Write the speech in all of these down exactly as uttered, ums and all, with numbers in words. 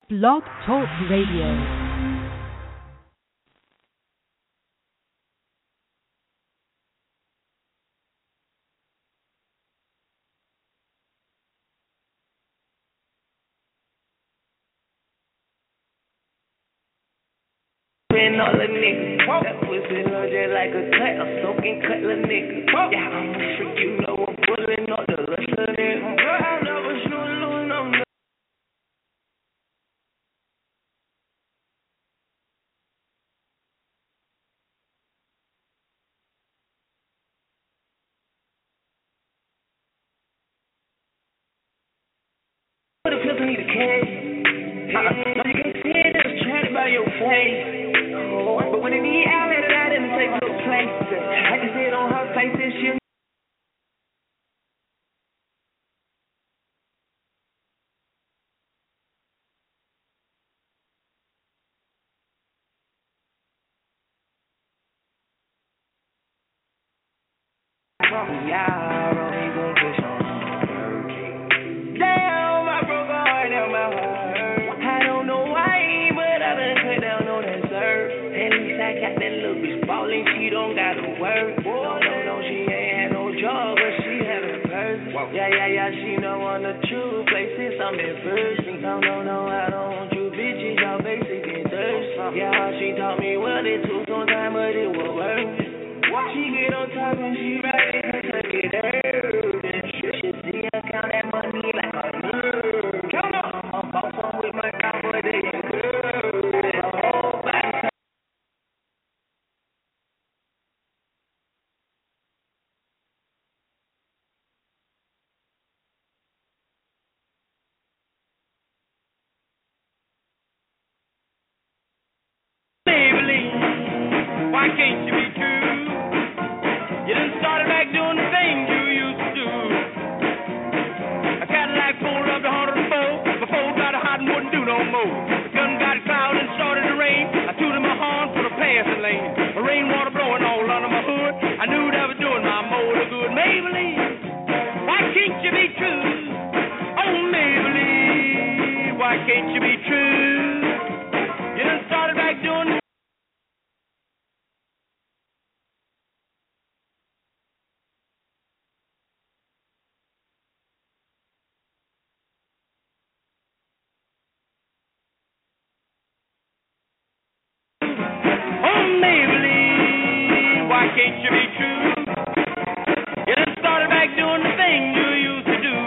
Blog Talk Radio. All the niggas, that pussy look just like a cut, a soaking cutler nigga. Yeah, I'm a freak, you know I'm pulling up the rest of it. Girl, I never shoot lose no. Put a pistol in the cage. Uh-uh. No, you can't see it, it's trying by your face. But when it need out, let it out and take no places. I can see it on her face and she'll. Yeah, Romy gon' push on her. Damn, I broke her heart, down my heart. I don't know why, but I done cut down on that serve. At least I got that little bitch ballin', she don't gotta work. No, no, no, she ain't had no job, but she having purse. Yeah, yeah, yeah, she know on the true places I'm in first. No, no, no, I don't want you bitches, y'all basic and thirst. Yeah, she taught me what it took some time, but it will work. She get on top and she ride it and take it out. And she should see her count that money like a nerd. Count up. I'm boss on with my cowboy day and girl. The whole body. Maybelline, why can't you be true? You done started back doing the things you used to do. A Cadillac pulled up to one oh four. Before got hot and wouldn't do no more. The gun got cloud and started to rain. I tooted my horn for the passing lane. The rainwater blowing all under my hood. I knew that was doing my motor good. Maybelline, why can't you be true? Oh, Maybelline, why can't you be true? You done started back doing the why can't you be true? You done started back doing the thing you used to do.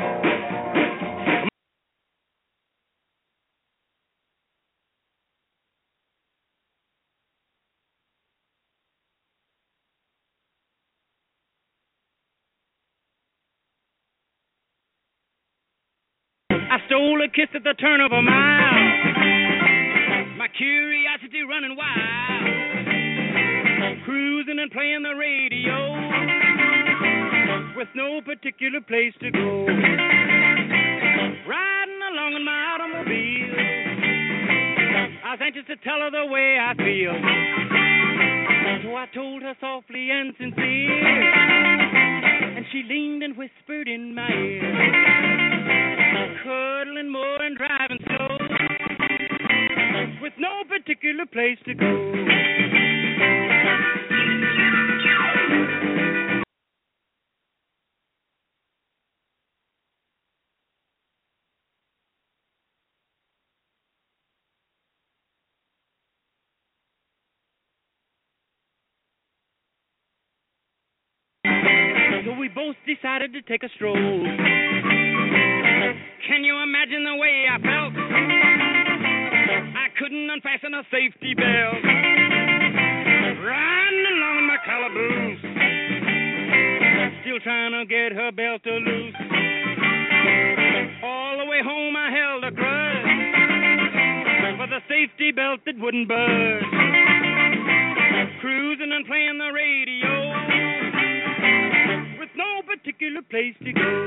I stole a kiss at the turn of a mile. My curiosity running wild. Cruising and playing the radio with no particular place to go. Riding along in my automobile, I was anxious to tell her the way I feel. So I told her softly and sincere, and she leaned and whispered in my ear, cuddling more and driving slow with no particular place to go. So we both decided to take a stroll. Can you imagine the way I felt? I couldn't unfasten a safety belt. Riding along in my calaboose, still trying to get her belt to loose. All the way home I held a grudge for the safety belt that wouldn't budge. Cruising and playing the radio with no particular place to go.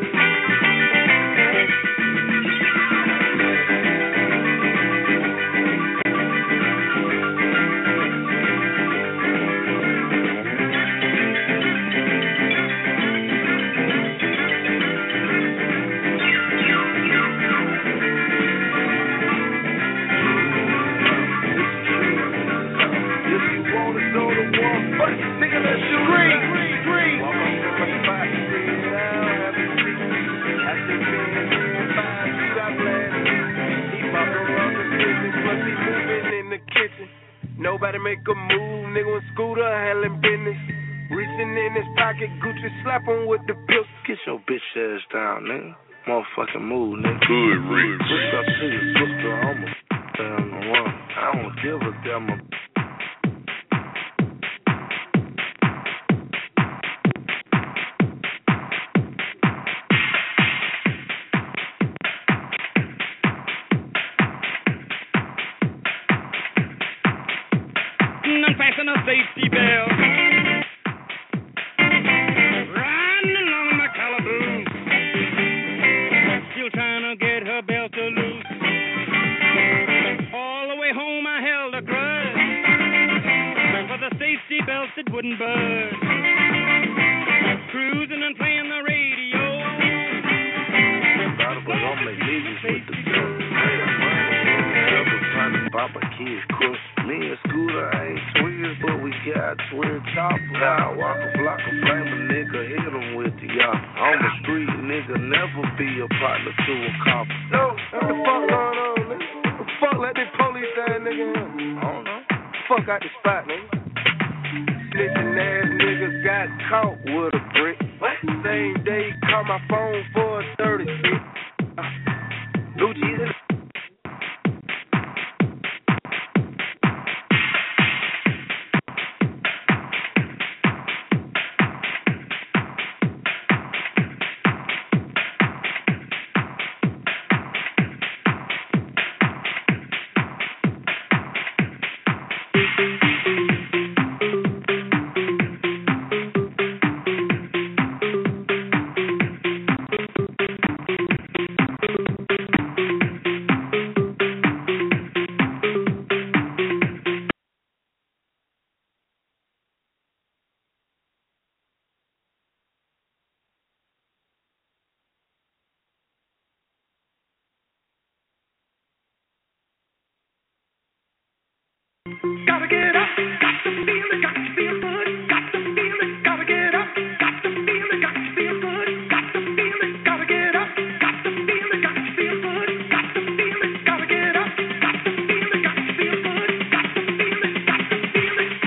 about to make a move, nigga with scooter handling business. Reaching in his pocket, Gucci slap him with the pills. Get your bitch ass down, nigga. Motherfucking move, nigga. Good reach. What's up to your sister? I'm a damn one. I don't give a damn. A unfasten a safety belt. Riding along my calaboose, still trying to get her belt to loose. All the way home I held a grudge for the safety belt that wouldn't budge. Cruising and playing the radio. But don't make niggas with the dope. Never trying to pop a kid's crush. Me and Scooter ain't twins, but we got twin choppers. I walk a block of flame, a nigga hit him with the y'all. On the street, nigga, never be a partner to a cop. No, what the fuck going on, nigga? What the fuck let this police down, nigga? I don't know. Fuck out the spot, nigga. Snitching ass niggas got caught with a brick. What? Same day, call my phone for a thirty-six. Gucci in gotta get up, got to feel it, got to feel good, got to feel it, gotta get up, got to feel it, got to feel good, got to feel it, gotta get up, got to feel it, got to feel good, got to feel it, gotta get up, got to feel it, got to feel good, got to feel it, got to feel it.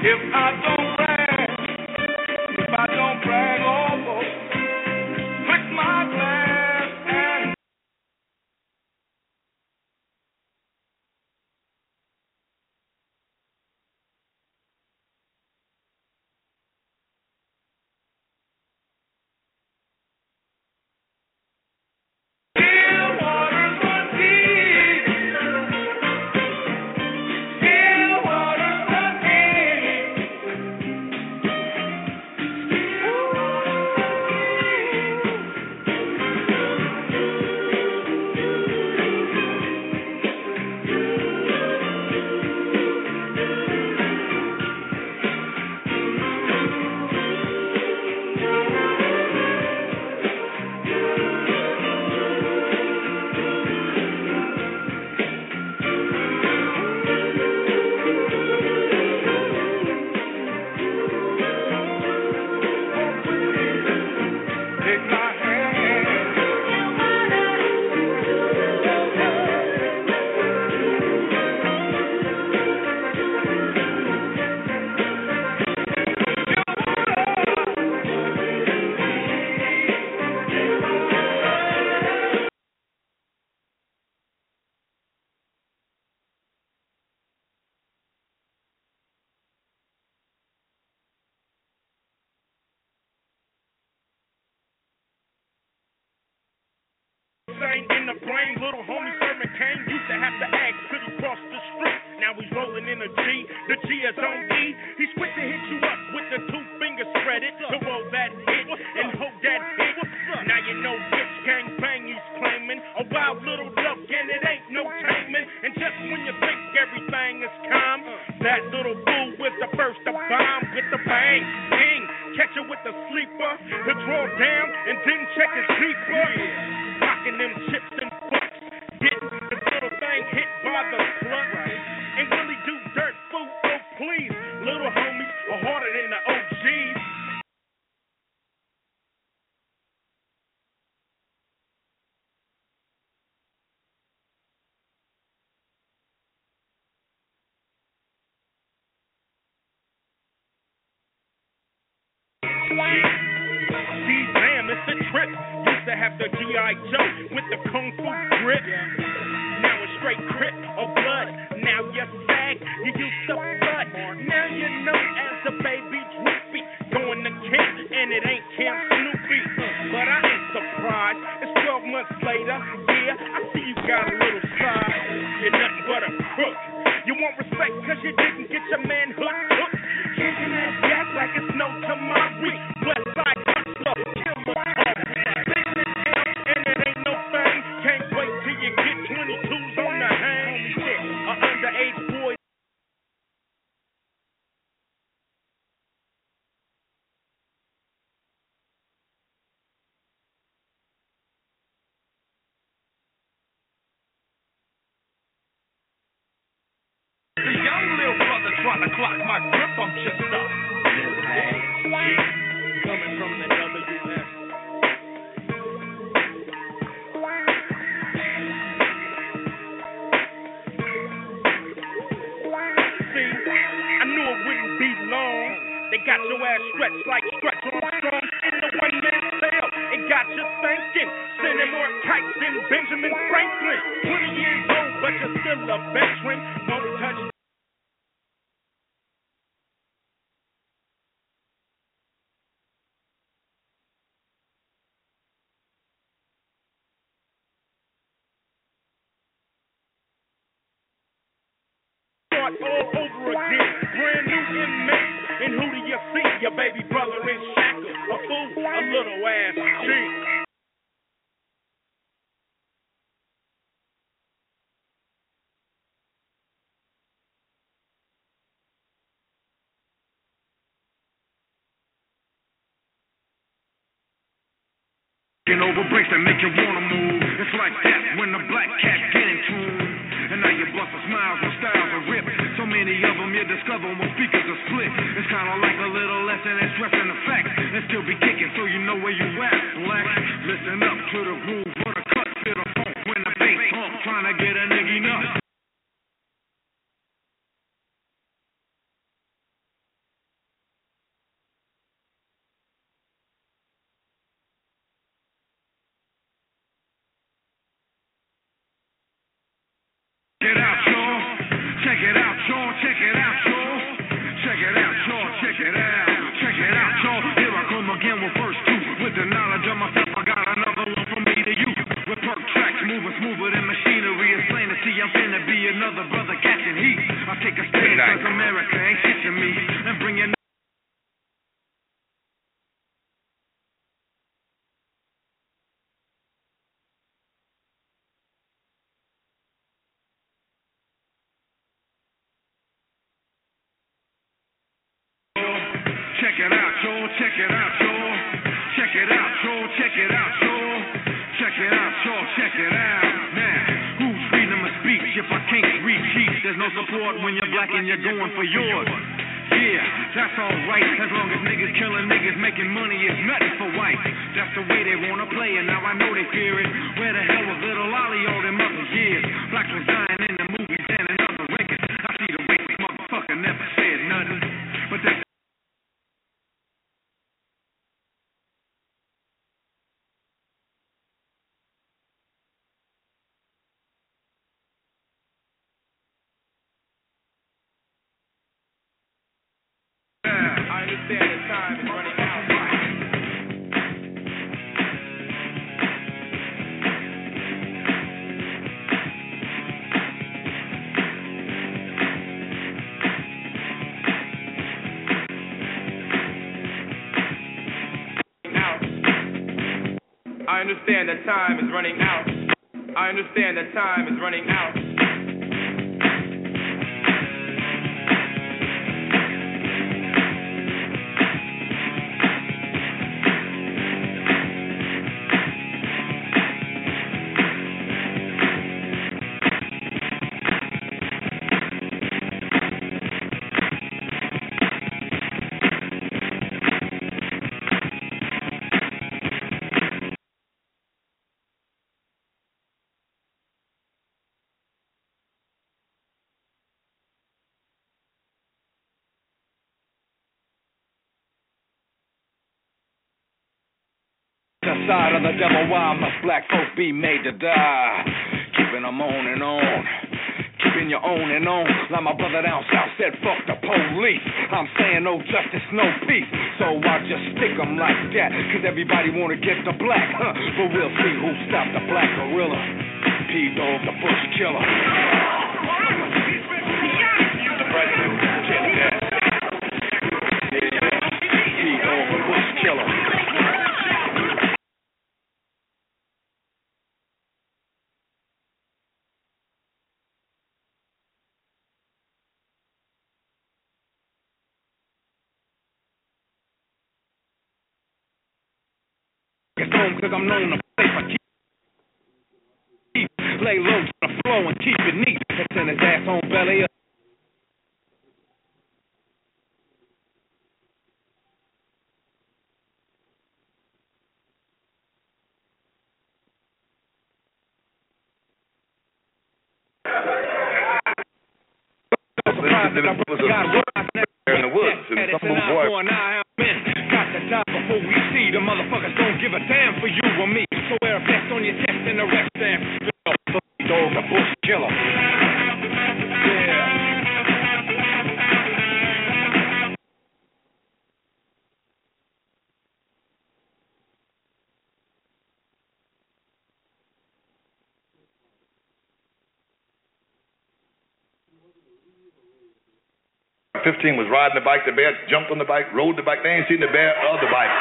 If I don't brag, if I don't brag, oh, oh, click my glass and still waters run deep. Still waters run deep. Take my hand. Same in the brain, little homie Sermon Kane used to have to ask, could he cross the street? Now he's rolling in a G, the G is on E. He's quick to hit you up with the two fingers spreaded to roll that hit and hold that hit. Now you know which gang bang he's claiming. A wild little duck and it ain't no taming. And just when you think everything is calm, that little fool was the first to bomb with the bang. King, catch her with the sleeper, to draw down and then check his deeper. Rocking them chips and bucks, getting the little thing hit by the clutch. And really do dirt food, oh please. Little homies are harder than the O Gs. See, damn, it's a trip. Used to have the G I Joe with the Kung Fu grip. Now it's straight crip or blood. Now you're sag, you used to flood. Now you're known as the baby droopy. Going to camp and it ain't Camp Snoopy. But I ain't surprised. It's twelve months later. Yeah, I see you got a little side. You're nothing but a crook. You want respect cause you didn't get your manhood hooked. Kicking that gas like it's no tomorrow. West side hustler, killer, and it ain't no thing. Can't wait till you get twenty-twos on the hang. A underage boy. The young little brother trying to clock my grip, I'm just up. Coming from the W S. See, I knew it wouldn't be long. They got your ass stretched like Stretch Armstrong in the one-man cell. It got you thinking, sending more kites than Benjamin Franklin. twenty years old, but you're still a veteran. Won't touch. Start all over again, brand new inmate. And who do you see? Your baby brother in shackles, a fool, a little ass cheat. Over breaks that make you wanna move. It's like that when the black cat get in tune. And now you bust a smiles when styles are ripped. So many of them you discover when speakers are split. It's kinda like a little lesson in stressing the facts. And still be kicking so you know where you at, black. Listen up to the groove, for the cut, feel the funk when the bass pump. Trying to get a nigga nuts. check it out, y'all. Check it out, y'all. Check it out. Check it out, y'all. Here I come again with verse two. With the knowledge of myself, I got another one from me to you. With perk tracks moving smoother than machinery. It's plain to see I'm finna be another brother catching heat. I take a stand cause America ain't shit to me. And bring your check it out, y'all. Check it out, y'all. Check it out, y'all. Check it out, y'all. Check it out, y'all. Check it out. Now, who's reading my speech if I can't read cheap? There's no support when you're black and you're going for yours. Yeah, that's alright, as long as niggas killing niggas making money is nothing for white. That's the way they wanna play it, now I know they fear it. Where the hell was little Ollie all them other years? Blacks was dying in the movies and in other records. I see the racist motherfucker never said nothing. But that's I understand the time is running out. I understand that time is running out. I understand that time is running out. The side of the devil, why must black folk be made to die? Keeping them on and on, keeping you on and on. Like my brother down south said, fuck the police. I'm saying no justice, no peace. So I just stick them like that, cause everybody wanna get the black, huh? But we'll see who stopped the black gorilla. P-Dog, the bush killer. The president, yeah. P-Dog, the bush killer. Cause I'm known to play for keep, keep lay low to the flow and keep it neat. Send his ass on belly up. In the woods, and some little boy. Got to die before we see the motherfuckers don't give a damn for you or me. So wear a vest on your chest and arrest them. Dog, the bush killer. Yeah. fifteen was riding the bike, the bear jumped on the bike, rode the bike, they ain't seen the bear or the bike.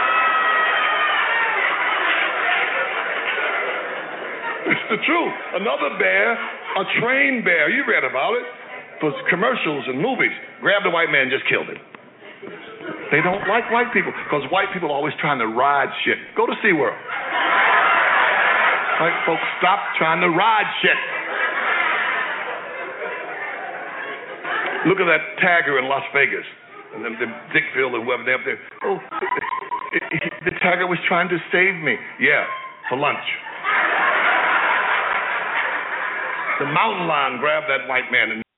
It's the truth. Another bear, a trained bear, you read about it, for commercials and movies, grabbed a white man and just killed him. They don't like white people, because white people are always trying to ride shit. Go to SeaWorld. White folks, stop trying to ride shit. Look at that tagger in Las Vegas, and then the Dickville or whoever they up there. Oh, it, it, the tagger was trying to save me. Yeah, for lunch. The mountain lion grabbed that white man and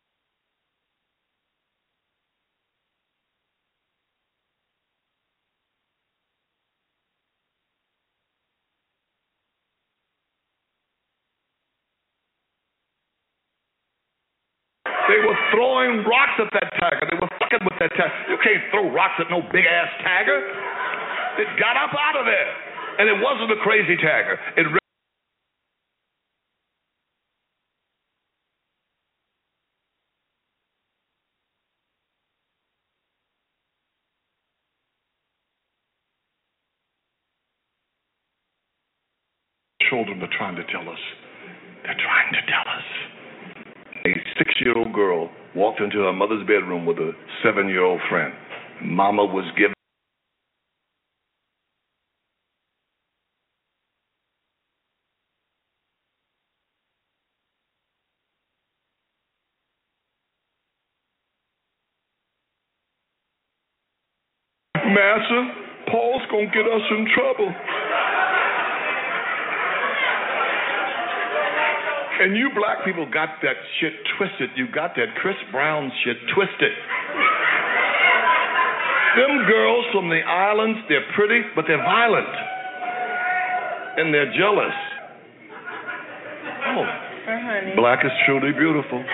They were throwing rocks at that tiger. They were fucking with that tiger. You can't throw rocks at no big ass tiger. It got up out of there. And it wasn't a crazy tiger. It children are trying to tell us. They're trying to tell us. A six-year-old girl walked into her mother's bedroom with a seven-year-old friend. Mama was giving Master, Paul's gonna get us in trouble. And you black people got that shit twisted. You got that Chris Brown shit twisted. Them girls from the islands, they're pretty, but they're violent. And they're jealous. Oh, honey. Black is truly beautiful.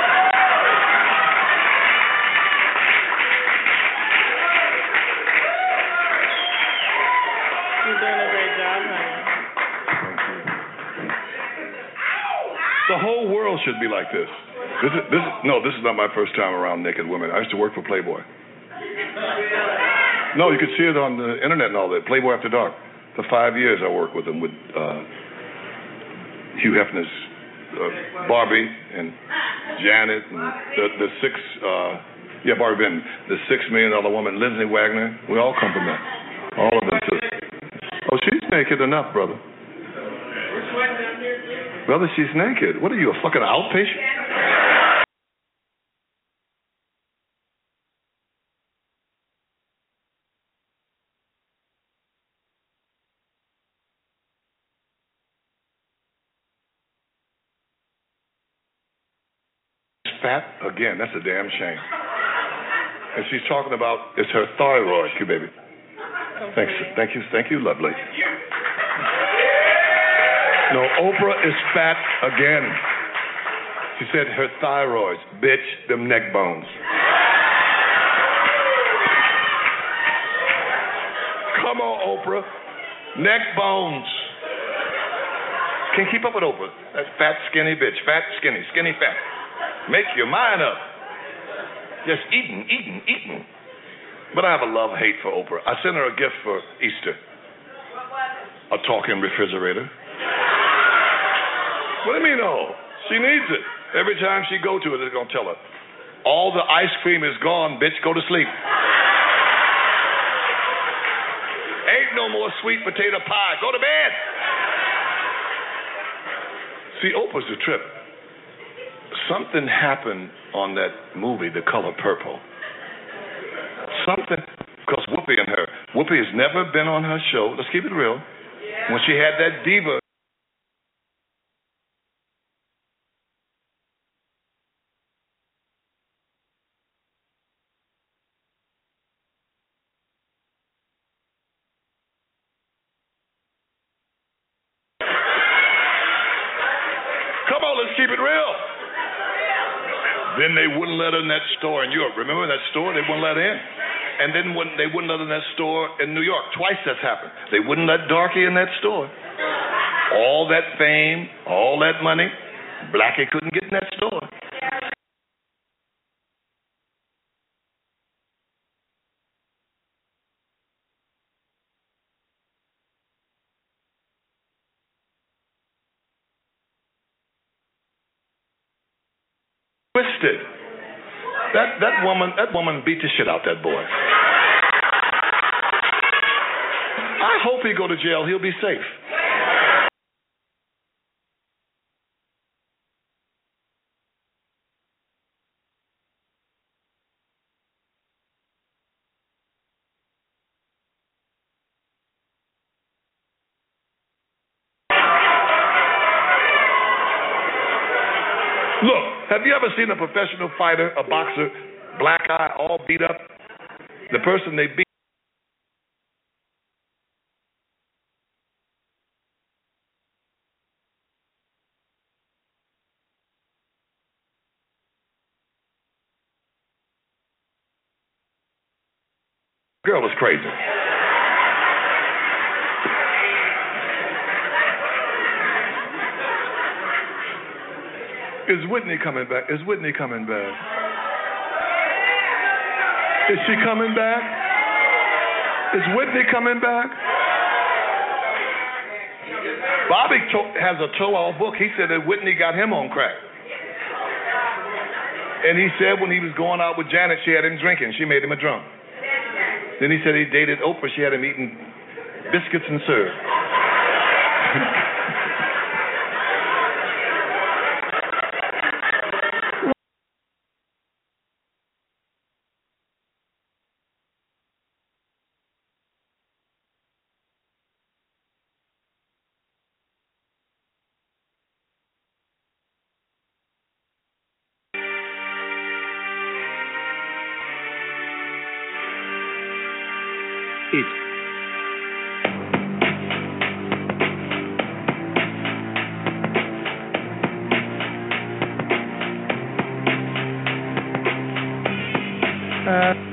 You're doing a great job, honey. The whole world should be like this. This is, this is, no, this is not my first time around naked women. I used to work for Playboy. No, you could see it on the internet and all that. Playboy After Dark. For five years, I worked with them with uh, Hugh Hefner's uh, Barbie and Janet and the, the six, uh, yeah, Barbie Benton, the six million dollar woman, Lindsay Wagner. We all come from that. All of them too. Oh, she's naked enough, brother. Brother, she's naked. What are you, a fucking outpatient? Fat? Again, that's a damn shame. And she's talking about, it's her thyroid, you baby. Thanks, thank you, thank you, lovely. No, Oprah is fat again. She said her thyroids, bitch, them neck bones. Come on, Oprah. Neck bones. Can't keep up with Oprah. That fat, skinny bitch. Fat, skinny, skinny, fat. Make your mind up. Just eating, eating, eating. But I have a love-hate for Oprah. I sent her a gift for Easter. A talking refrigerator. What do you mean, oh? She needs it. Every time she go to it, they're going to tell her, all the ice cream is gone, bitch, go to sleep. Ain't no more sweet potato pie. Go to bed. See, Oprah's a trip. Something happened on that movie, The Color Purple. Something, because Whoopi and her, Whoopi has never been on her show, let's keep it real, when she had that diva. Come on, let's keep it real. Then they wouldn't let her in that store in Europe. Remember that store? They wouldn't let her in. And then when they wouldn't let her in that store in New York. Twice that's happened. They wouldn't let Darky in that store. All that fame, all that money, Blackie couldn't get in that store. Twisted. That that woman that woman beat the shit out that boy. I hope he go to jail. He'll be safe. Look, have you ever seen a professional fighter, a boxer, black eye, all beat up? The person they beat. Girl was crazy. Is Whitney coming back? Is Whitney coming back? Is she coming back? Is Whitney coming back? Bobby to- has a tell-all book. He said that Whitney got him on crack. And he said when he was going out with Janet, she had him drinking. She made him a drunk. Then he said he dated Oprah. She had him eating biscuits and syrup. It's uh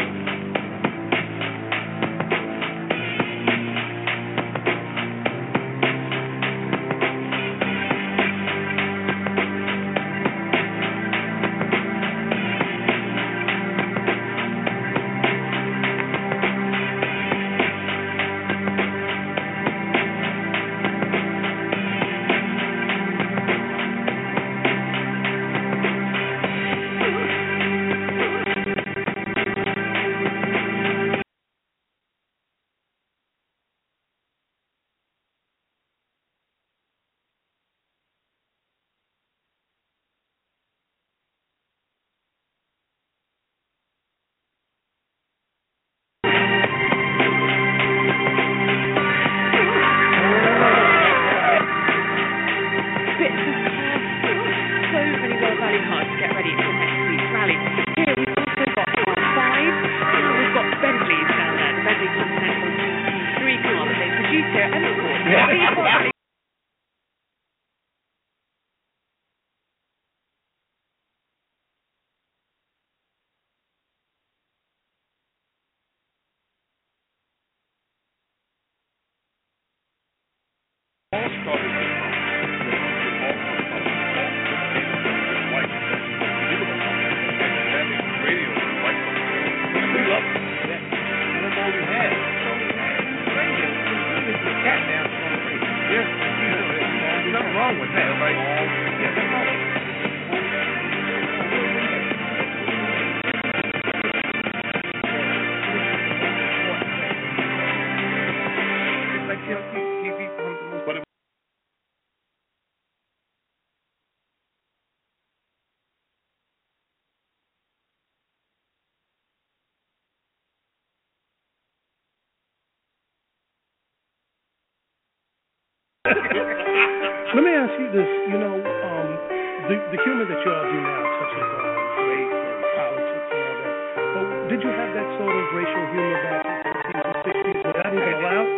let me ask you this, you know, um, the, the humor that you all do now touches on race and politics and all that, but did you have that sort of racial humor back in the fifties and sixties? Was that even allowed?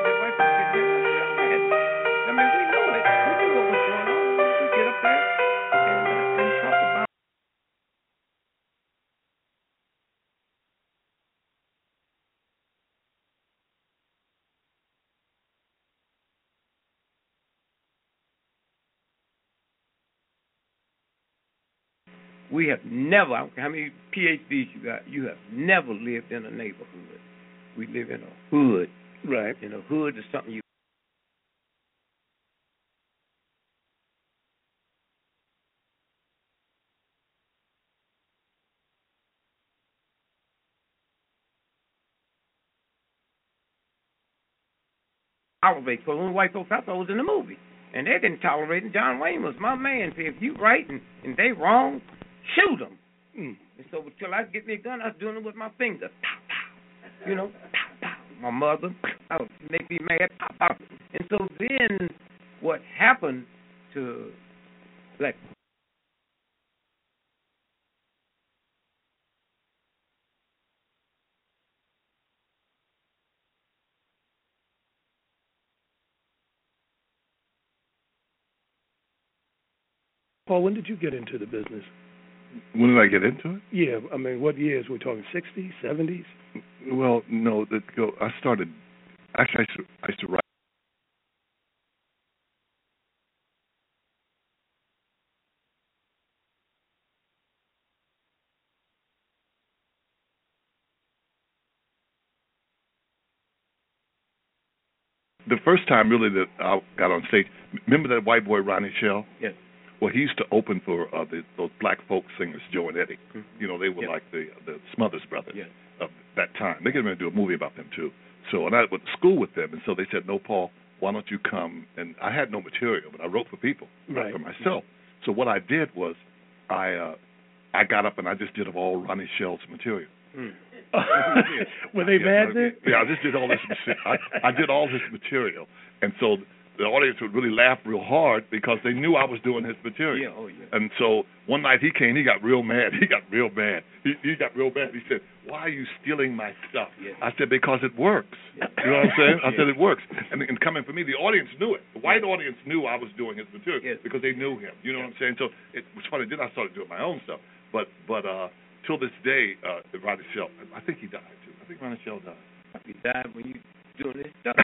I mean, we know it. We knew what was going on. We get up there and, uh, and talk about We have never, I don't care how many P H Ds you got, you have never lived in a neighborhood. We live in a hood. Right. And a hood is something you tolerate. Because when white folks I thought was in the movie. And they didn't tolerate it. John Wayne was my man. Said, if you right and, and they wrong, shoot them. Mm. And so until I get me a gun, I was doing it with my finger. Pow, pow. You know, pow, pow. My mother, I would make me mad. Pow, pow. And so then what happened to, like, Paul, when did you get into the business? When did I get into it? Yeah, I mean, what years? We're talking sixties, seventies? Well, no, that go. I started. Actually, I used to, I used to write. The first time really that I got on stage, remember that white boy Ronnie Shell? Yes. Well, he used to open for uh, the, those black folk singers, Joe and Eddie. Mm-hmm. You know, they were Yes. like the the Smothers Brothers Yes. of that time. They're getting ready to do a movie about them too. So, and I went to school with them, and so they said, "No, Paul, why don't you come?" And I had no material, but I wrote for people, Right. not for myself. So what I did was, I uh, I got up and I just did all Ronnie Shell's material. Mm. Were they yeah, bad then? Yeah, I just did all this. I, I did all his material, and so the audience would really laugh real hard because they knew I was doing his material. Yeah, oh yeah. And so one night he came, he got real mad. He got real mad. He, he got real mad. He said, "Why are you stealing my stuff?" Yeah. I said, "Because it works." Yeah. You know what I'm saying? I Yeah. said it works. And, and coming from me, the audience knew it. The white audience knew I was doing his material Yes. because they knew him. You know what I'm saying? So it was funny. Then I started doing my own stuff. But but uh, till this day, uh, Ronnie Shell, I think he died too. I think Ronnie Shell died. You died when you doing this stuff.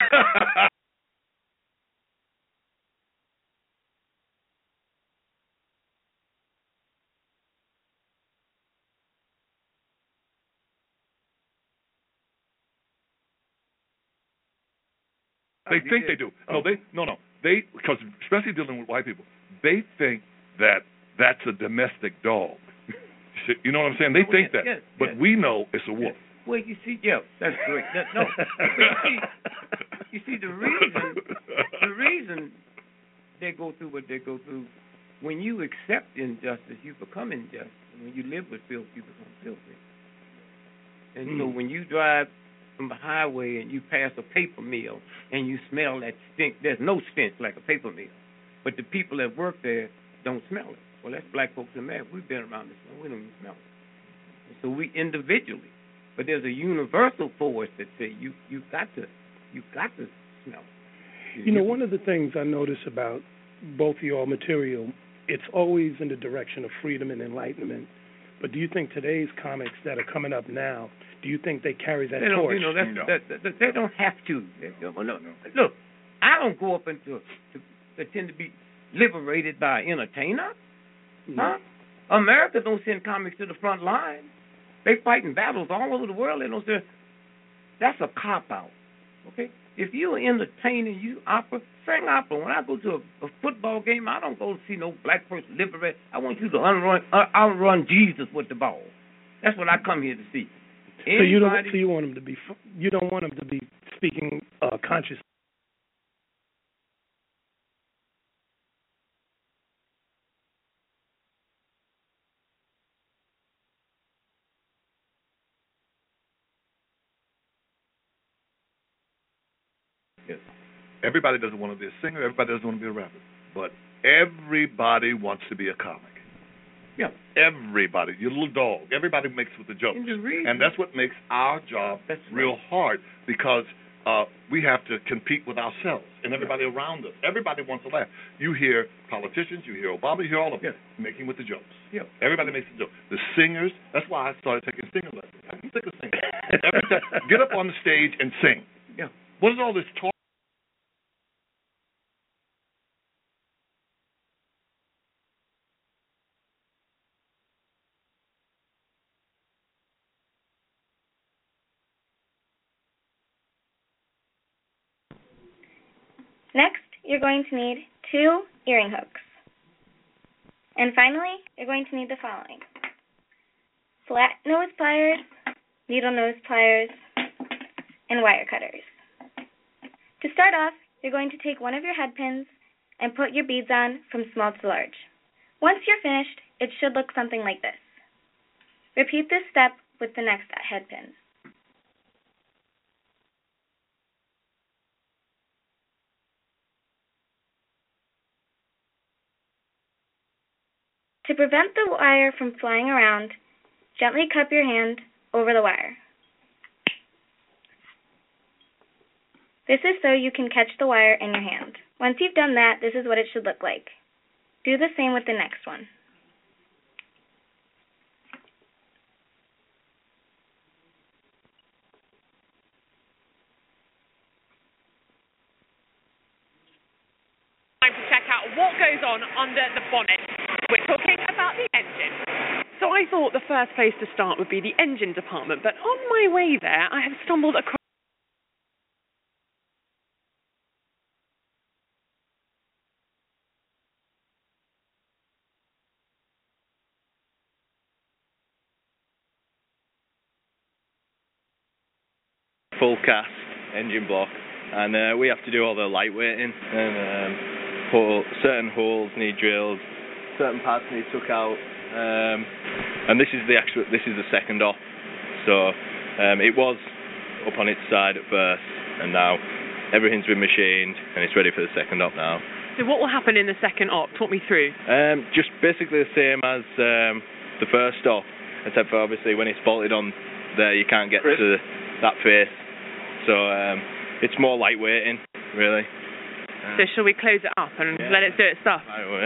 They think they do. No, they no no. They because especially dealing with white people, they think that that's a domestic dog. You know what I'm saying? They Oh, think yes, that, yes, but yes. we know it's a wolf. Well, you see, yeah, that's great. That, no, but you see, you see the reason, the reason they go through what they go through. When you accept injustice, you become unjust. And when you live with filth, you become filthy. And Mm. so when you drive from the highway and you pass a paper mill and you smell that stink, there's no stench like a paper mill. But the people that work there don't smell it. Well, that's black folks in America. We've been around this long. We don't even smell it. And so we individually, but there's a universal force that say you you got to you got to smell it. You know, one of the things I notice about both of your material, it's always in the direction of freedom and enlightenment. But do you think today's comics that are coming up now, do you think they carry that they don't, torch? You know, that's, No. that, that, that, they don't have to. They, well, no, look, I don't go up into to pretend to be liberated by an entertainer. Huh? America don't send comics to the front line. They fighting battles all over the world. They don't send. That's a cop out. Okay. If you're entertaining, you opera, sing opera. When I go to a, a football game, I don't go to see no black person liberate. I want you to unrun, uh, outrun Jesus with the ball. That's what I come here to see. So you don't. Anybody- So you want them to be. You don't want them to be speaking uh, conscious. Yes. Everybody doesn't want to be a singer. Everybody doesn't want to be a rapper. But everybody wants to be a comic. Yeah. Everybody, your little dog. Everybody makes with the jokes, And the reason- and that's what makes our job That's real right. hard because uh, we have to compete with ourselves and everybody around us. Everybody wants to laugh. You hear politicians, you hear Obama, you hear all of them making with the jokes. Yeah. Everybody makes the joke. The singers. That's why I started taking singing lessons. I'm sick of singing. Every time, get up on the stage and sing. Yeah. What is all this talk? Next, you're going to need two earring hooks. And finally, you're going to need the following: flat nose pliers, needle nose pliers, and wire cutters. To start off, you're going to take one of your head pins and put your beads on from small to large. Once you're finished, it should look something like this. Repeat this step with the next head pin. To prevent the wire from flying around, gently cup your hand over the wire. This is so you can catch the wire in your hand. Once you've done that, this is what it should look like. Do the same with the next one. out what goes on under the bonnet. We're talking about the engine. So I thought the first place to start would be the engine department, but on my way there, I have stumbled across full cast engine block, and uh, we have to do all the lightweighting, and um, put certain holes need drilled, certain parts need took out, um, and this is the actual this is the second op. So um, it was up on its side at first, and now everything's been machined and it's ready for the second op now. So what will happen in the second op? Talk me through. Um, just basically the same as um, the first op, except for obviously when it's bolted on there you can't get to that face. So um, it's more lightweighting, really. Um, so shall we close it up and yeah. let it do its stuff? Lightweight.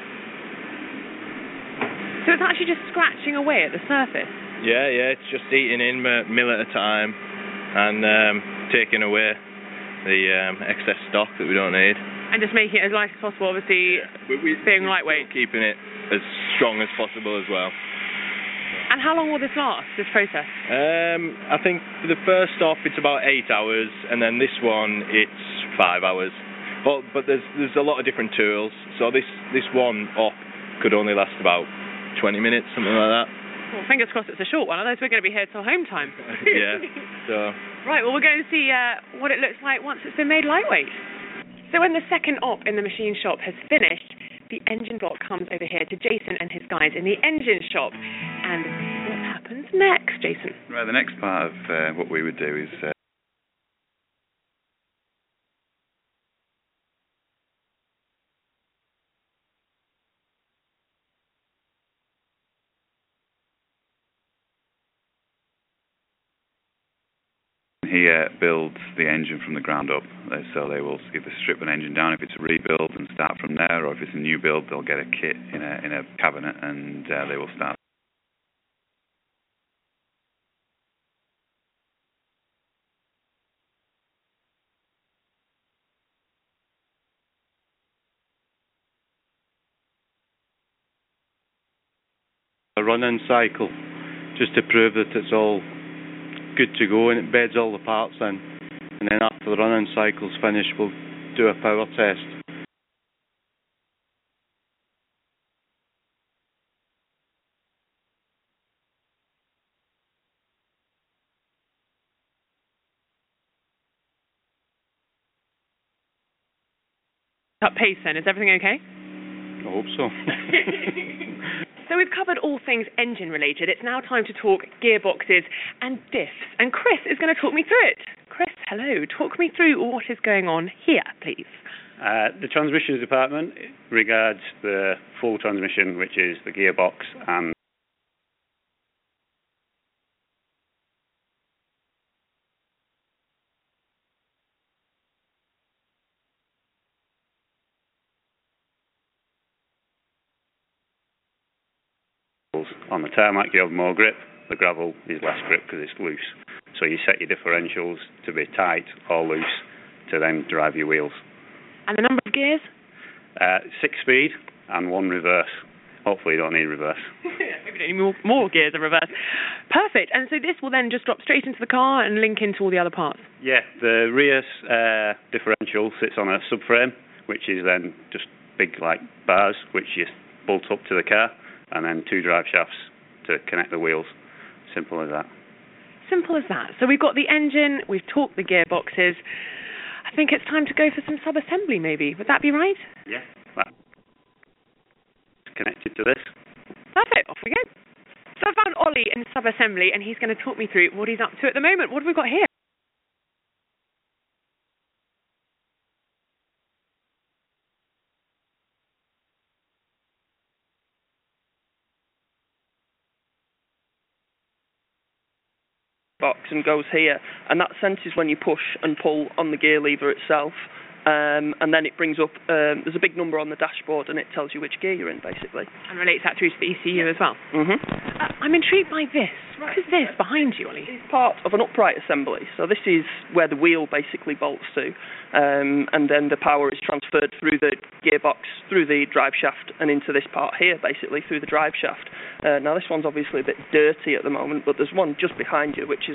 So it's actually just scratching away at the surface? Yeah, yeah, it's just eating in a mill at a time and um, taking away the um, excess stock that we don't need. And just making it as light as possible, obviously, yeah. we, we, being lightweight. Keeping it as strong as possible as well. And how long will this last, this process? Um, I think for the first off it's about eight hours, and then this one it's five hours. But but there's there's a lot of different tools. So this this one op could only last about twenty minutes, something like that. Well, fingers crossed it's a short one. Otherwise we're going to be here till home time. yeah. So. Right. Well, we're going to see uh, what it looks like once it's been made lightweight. So when the second op in the machine shop has finished, the engine block comes over here to Jason and his guys in the engine shop. And what happens next, Jason? Right, the next part of uh, what we would do is uh, he uh, builds the engine from the ground up, uh, so they will either strip an engine down if it's a rebuild and start from there, or if it's a new build they'll get a kit in a in a cabinet and uh, they will start. A run-in cycle, just to prove that it's all good to go, and it beds all the parts in. And then after the run-in cycle's finished, we'll do a power test. Up pace then, is everything okay? I hope so. So we've covered all things engine related. It's now time to talk gearboxes and diffs. And Chris is going to talk me through it. Chris, hello. Talk me through what is going on here, please. Uh, the transmissions department regards the full transmission, which is the gearbox and on the tarmac you have more grip, the gravel is less grip because it's loose. So you set your differentials to be tight or loose to then drive your wheels. And the number of gears? Uh, six speed and one reverse. Hopefully you don't need reverse. Maybe you don't need more, more gears of reverse. Perfect. And so this will then just drop straight into the car and link into all the other parts? Yeah, the rear uh, differential sits on a subframe, which is then just big like bars, which you bolt up to the car, and then two drive shafts to connect the wheels. Simple as that. Simple as that. So we've got the engine, we've talked the gearboxes. I think it's time to go for some sub-assembly maybe. Would that be right? Yeah. That's connected to this. Perfect. Off we go. So I found Ollie in sub-assembly and he's going to talk me through what he's up to at the moment. What have we got here? Box and goes here, and that senses when you push and pull on the gear lever itself, Um, and then it brings up, um, there's a big number on the dashboard and it tells you which gear you're in, basically. And relates that through to the E C U as well. Mm-hmm. Uh, I'm intrigued by this. What is this behind you, Ollie? It's part of an upright assembly. So this is where the wheel basically bolts to. Um, and then the power is transferred through the gearbox, through the drive shaft, and into this part here, basically, through the drive shaft. Uh, now, this one's obviously a bit dirty at the moment, but there's one just behind you, which is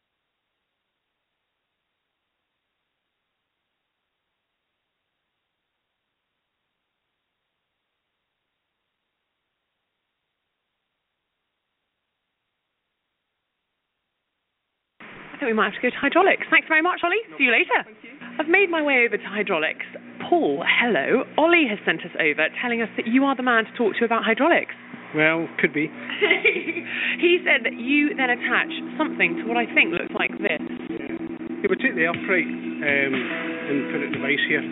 I think we might have to go to hydraulics. Thanks very much, Ollie. No See you later. Thank you. I've made my way over to hydraulics. Paul, hello. Ollie has sent us over telling us that you are the man to talk to about hydraulics. Well, could be. He said that you then attach something to what I think looks like this. Yeah, we take the upright um, and put it in the base here.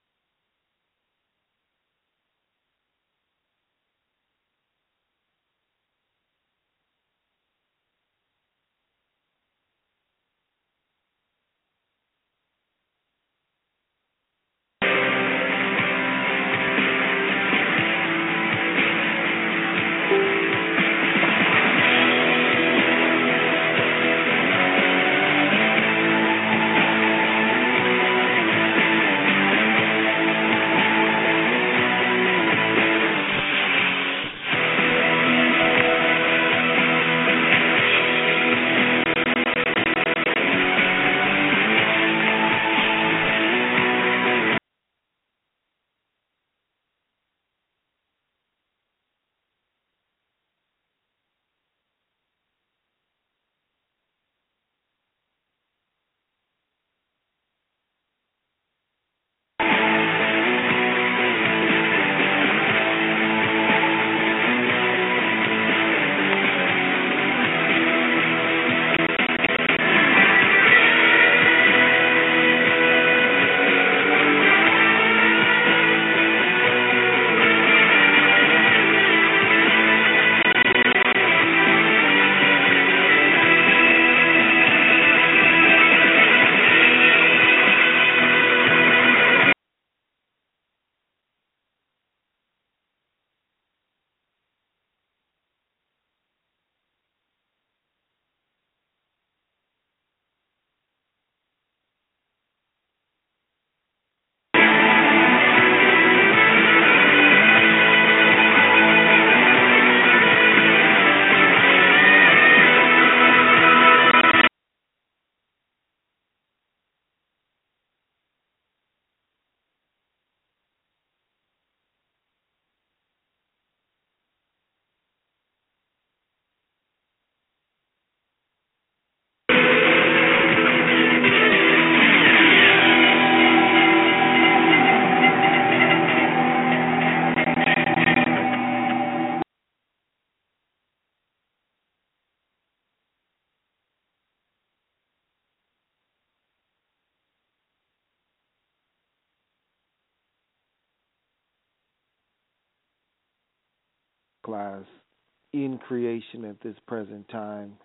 Class in creation at this present time,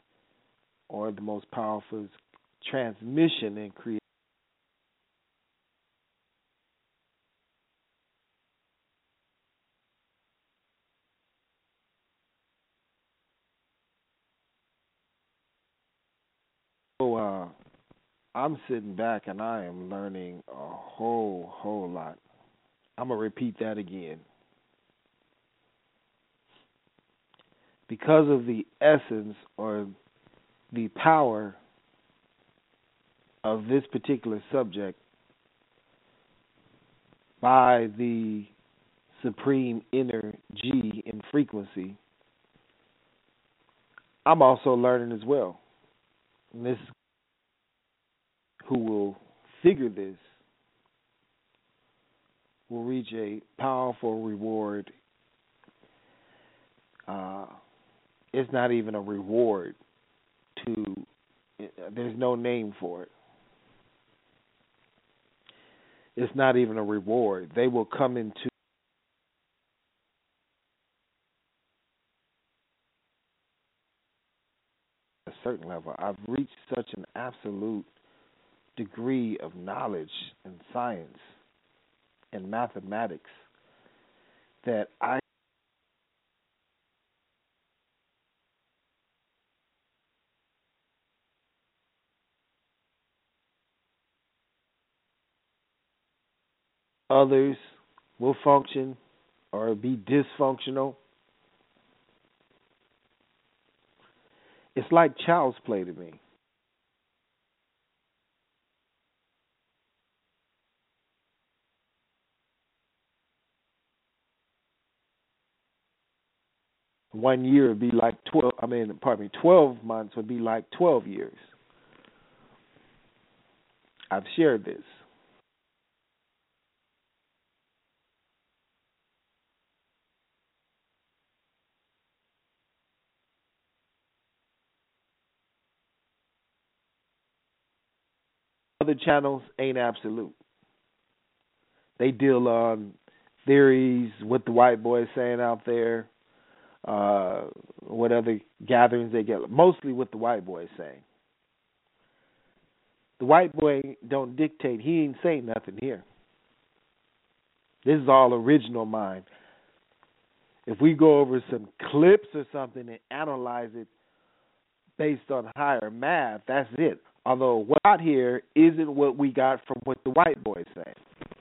or the most powerful transmission in creation. So uh, I'm sitting back and I am learning a whole, whole lot. I'm going to repeat that again. Because of the essence or the power of this particular subject by the supreme inner G in frequency, I'm also learning as well. And this who will figure this will reach a powerful reward. Uh, it's not even a reward to, there's no name for it. It's not even a reward. They will come into a certain level. I've reached such an absolute degree of knowledge and science and mathematics that I others will function or be dysfunctional. It's like child's play to me. One year would be like twelve. I mean, pardon me, twelve months would be like twelve years. I've shared this. Other channels ain't absolute. They deal on theories, what the white boy is saying out there, uh, what other gatherings they get, mostly what the white boy is saying. The white boy don't dictate. He ain't saying nothing here. This is all original mind. If we go over some clips or something and analyze it based on higher math, that's it. Although what I hear isn't what we got from what the white boys say,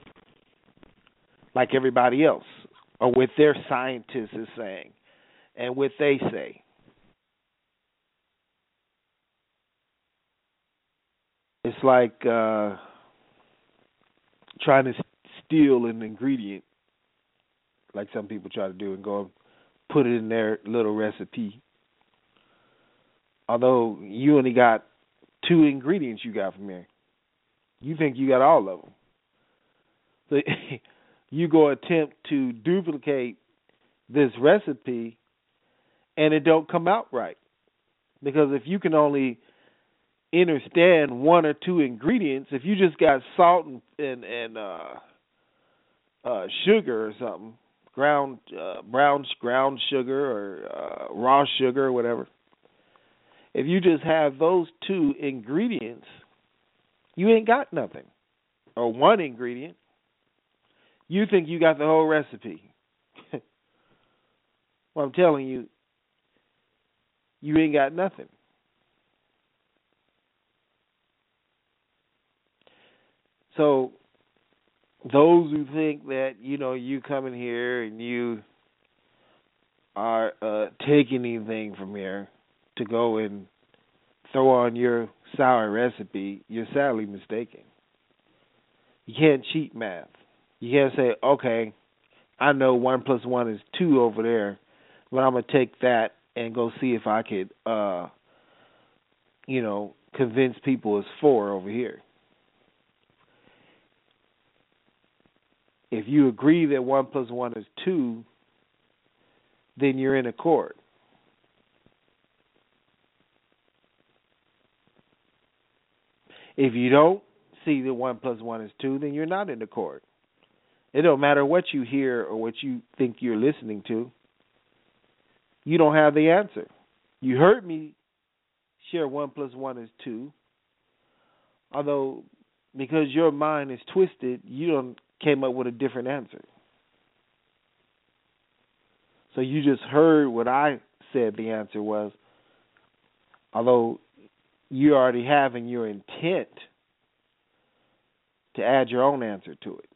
like everybody else, or what their scientists is saying, and what they say. It's like uh, trying to steal an ingredient, like some people try to do, and go and put it in their little recipe. Although you only got two ingredients you got from here. You think you got all of them. So you go attempt to duplicate this recipe, and it don't come out right. Because if you can only understand one or two ingredients, if you just got salt and and, and uh, uh, sugar or something, ground uh, brown ground sugar or uh, raw sugar or whatever, if you just have those two ingredients, you ain't got nothing. Or one ingredient. You think you got the whole recipe. Well, I'm telling you, you ain't got nothing. So those who think that, you know, you come in here and you are uh, taking anything from here to go and throw on your sour recipe, you're sadly mistaken. You can't cheat math. You can't say, okay, I know one plus one is two over there, but I'm going to take that and go see if I could, uh, you know, convince people it's four over here. If you agree that one plus one is two, then you're in accord. If you don't see that one plus one is two, then you're not in accord. It don't matter what you hear or what you think you're listening to. You don't have the answer. You heard me share one plus one is two, although because your mind is twisted, you don't came up with a different answer. So you just heard what I said the answer was, although you already have in your intent to add your own answer to it.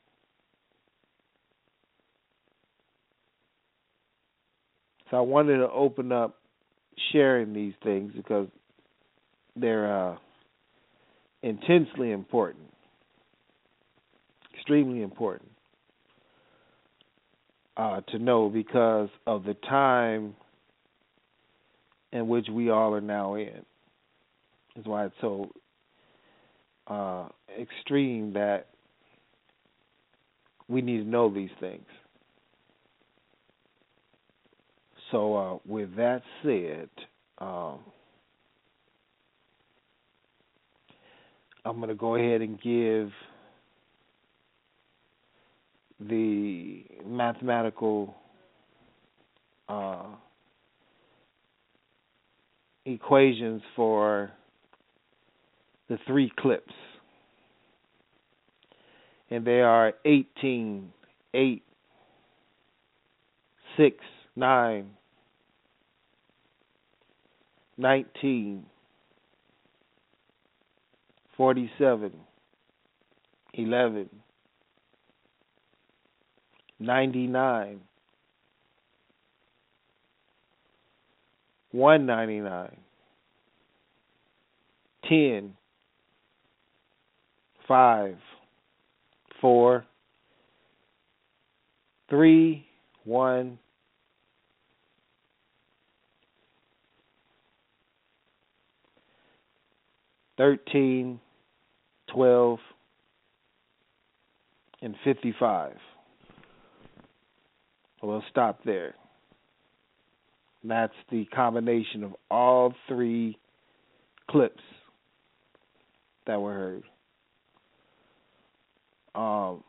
So I wanted to open up sharing these things because they're uh, intensely important, extremely important uh, to know because of the time in which we all are now in. That's why it's so uh, extreme that we need to know these things. So uh, with that said, um, I'm going to go ahead and give the mathematical uh, equations for the three clips. and they are eighteen, eight, six, nine, nineteen, forty-seven, eleven, ninety-nine, one ninety-nine, ten, five, four, three, one, thirteen, twelve, and fifty-five. We'll stop there. That's the combination of all three clips that were heard. Um,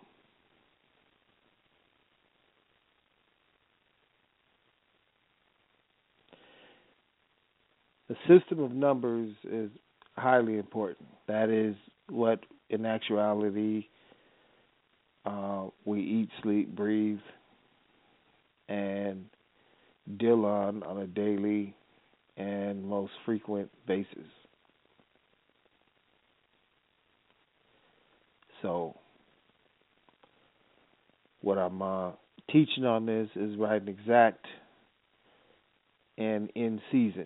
the system of numbers is highly important. That is what, in actuality, uh, we eat, sleep, breathe, and deal on on a daily and most frequent basis. So, what I'm uh, teaching on this is right and exact and in season.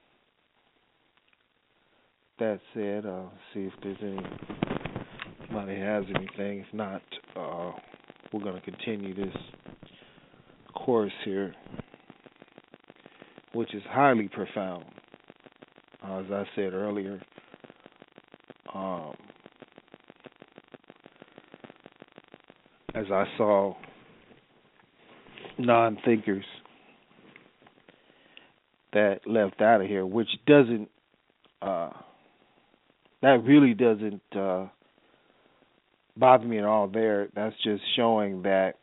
That said, uh, see if there's anybody has anything. If not, uh, we're going to continue this course here, which is highly profound. Uh, as I said earlier, um, as I saw non-thinkers that left out of here, which doesn't, uh, that really doesn't uh, bother me at all there. That's just showing that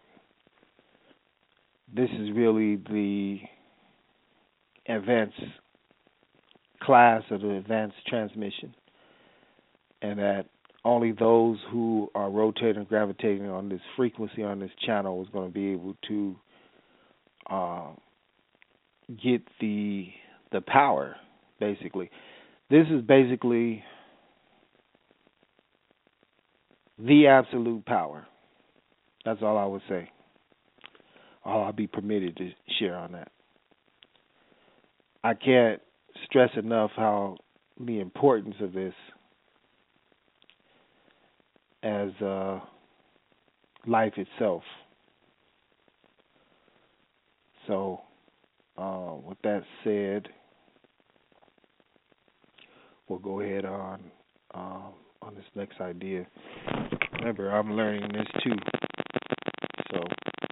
this is really the advanced class of the advanced transmission, and that only those who are rotating and gravitating on this frequency on this channel is going to be able to uh, get the the power. Basically, this is basically the absolute power. That's all I would say. All I'll be permitted to share on that. I can't stress enough how the importance of this as uh, life itself. So, uh, with that said, we'll go ahead on um, on this next idea. Remember, I'm learning this too, so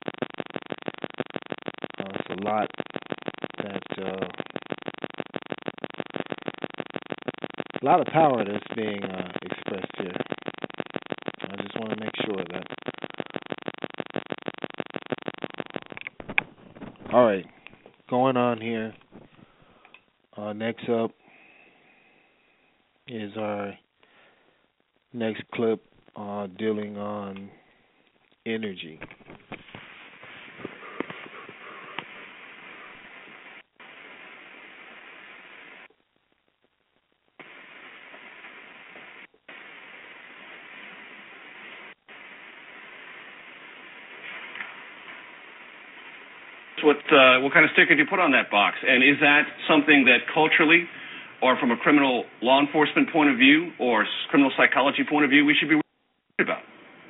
uh, it's a lot that uh, a lot of power that's being uh, expressed here. I just want to make sure of that. All right, going on here. Uh, next up is our next clip uh, dealing on energy. What uh, what kind of sticker do you put on that box? And is that something that culturally, or from a criminal law enforcement point of view, or criminal psychology point of view, we should be worried about?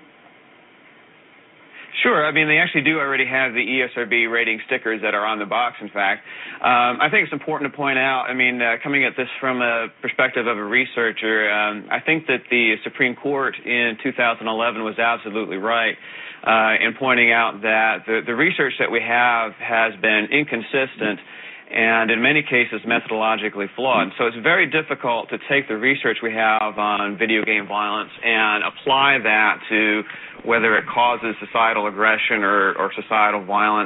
Sure. I mean, they actually do already have the E S R B rating stickers that are on the box, in fact. Um, I think it's important to point out, I mean, uh, coming at this from a perspective of a researcher, um, I think that the Supreme Court in two thousand eleven was absolutely right uh, in pointing out that the, the research that we have has been inconsistent and in many cases methodologically flawed. So it's very difficult to take the research we have on video game violence and apply that to whether it causes societal aggression or, or societal violence.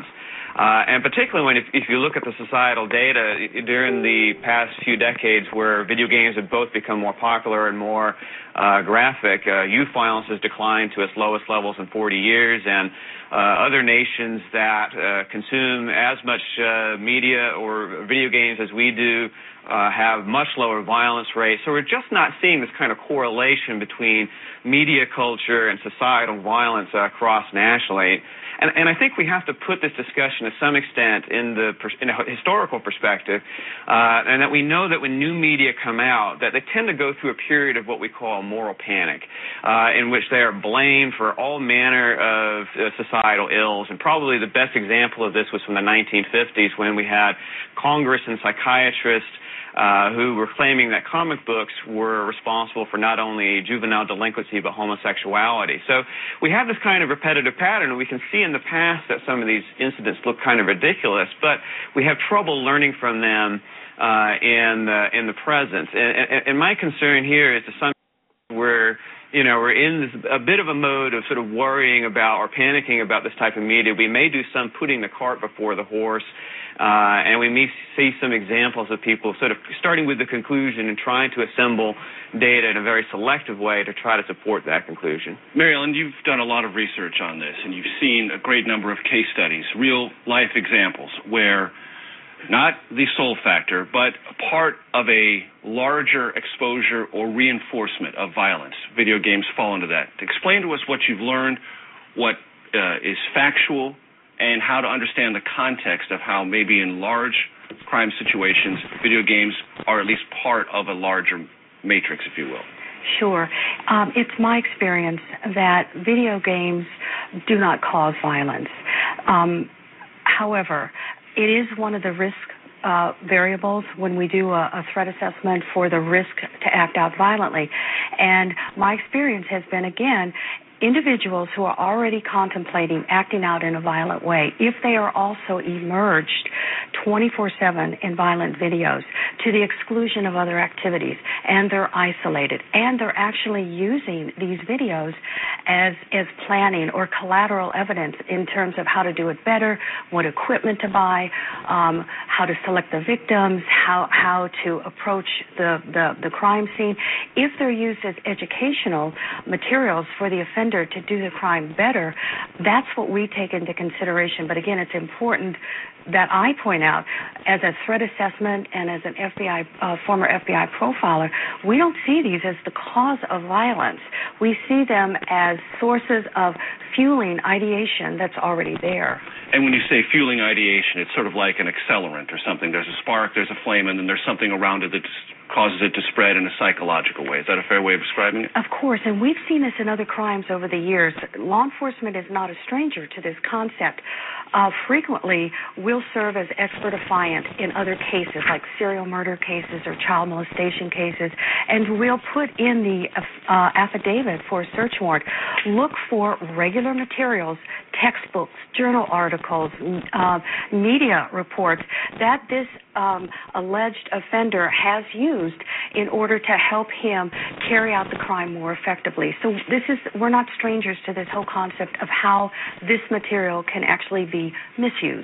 Uh, and particularly when, if, if you look at the societal data during the past few decades where video games have both become more popular and more uh, graphic, uh, youth violence has declined to its lowest levels in forty years, and uh, other nations that uh, consume as much uh, media or video games as we do uh, have much lower violence rates. So we're just not seeing this kind of correlation between media culture and societal violence uh, cross-nationally. And, and I think we have to put this discussion to some extent in the in a historical perspective, uh, and that we know that when new media come out, that they tend to go through a period of what we call moral panic, uh, in which they are blamed for all manner of uh, societal ills. And probably the best example of this was from the nineteen fifties when we had Congress and psychiatrists Uh, who were claiming that comic books were responsible for not only juvenile delinquency but homosexuality. So we have this kind of repetitive pattern, and we can see in the past that some of these incidents look kind of ridiculous, but we have trouble learning from them uh, in, the, in the present. And, and, and my concern here is to some we're you know, we're in this, a bit of a mode of sort of worrying about or panicking about this type of media. We may do some putting the cart before the horse, uh, and we may see some examples of people sort of starting with the conclusion and trying to assemble data in a very selective way to try to support that conclusion. Mary Ellen, you've done a lot of research on this, and you've seen a great number of case studies, real-life examples, where not the sole factor, but part of a larger exposure or reinforcement of violence. Video games fall into that. Explain to us what you've learned, what uh, is factual, and how to understand the context of how maybe in large crime situations, video games are at least part of a larger matrix, if you will. Sure. Um, it's my experience that video games do not cause violence. Um, however, it is one of the risk uh, variables when we do a, a threat assessment for the risk to act out violently. And my experience has been, again, individuals who are already contemplating acting out in a violent way, if they are also immersed twenty-four seven in violent videos to the exclusion of other activities, and they're isolated, and they're actually using these videos as as planning or collateral evidence in terms of how to do it better, what equipment to buy, um, how to select the victims, how how to approach the, the, the crime scene. If they're used as educational materials for the offender to do the crime better, that's what we take into consideration. But again, it's important that I point out, as a threat assessment and as an F B I, uh, former F B I profiler, we don't see these as the cause of violence. We see them as sources of fueling ideation that's already there. And when you say fueling ideation, it's sort of like an accelerant or something. There's a spark, there's a flame, and then there's something around it that causes it to spread in a psychological way. Is that a fair way of describing it? Of course, and we've seen this in other crimes over the years. Law enforcement is not a stranger to this concept. Uh, frequently, we'll serve as expert affiant in other cases, like serial murder cases or child molestation cases, and we'll put in the uh, affidavit for a search warrant. Look for regular materials, textbooks, journal articles, uh, media reports that this um, alleged offender has used in order to help him carry out the crime more effectively. So this is, we're not strangers to this whole concept of how this material can actually be misused.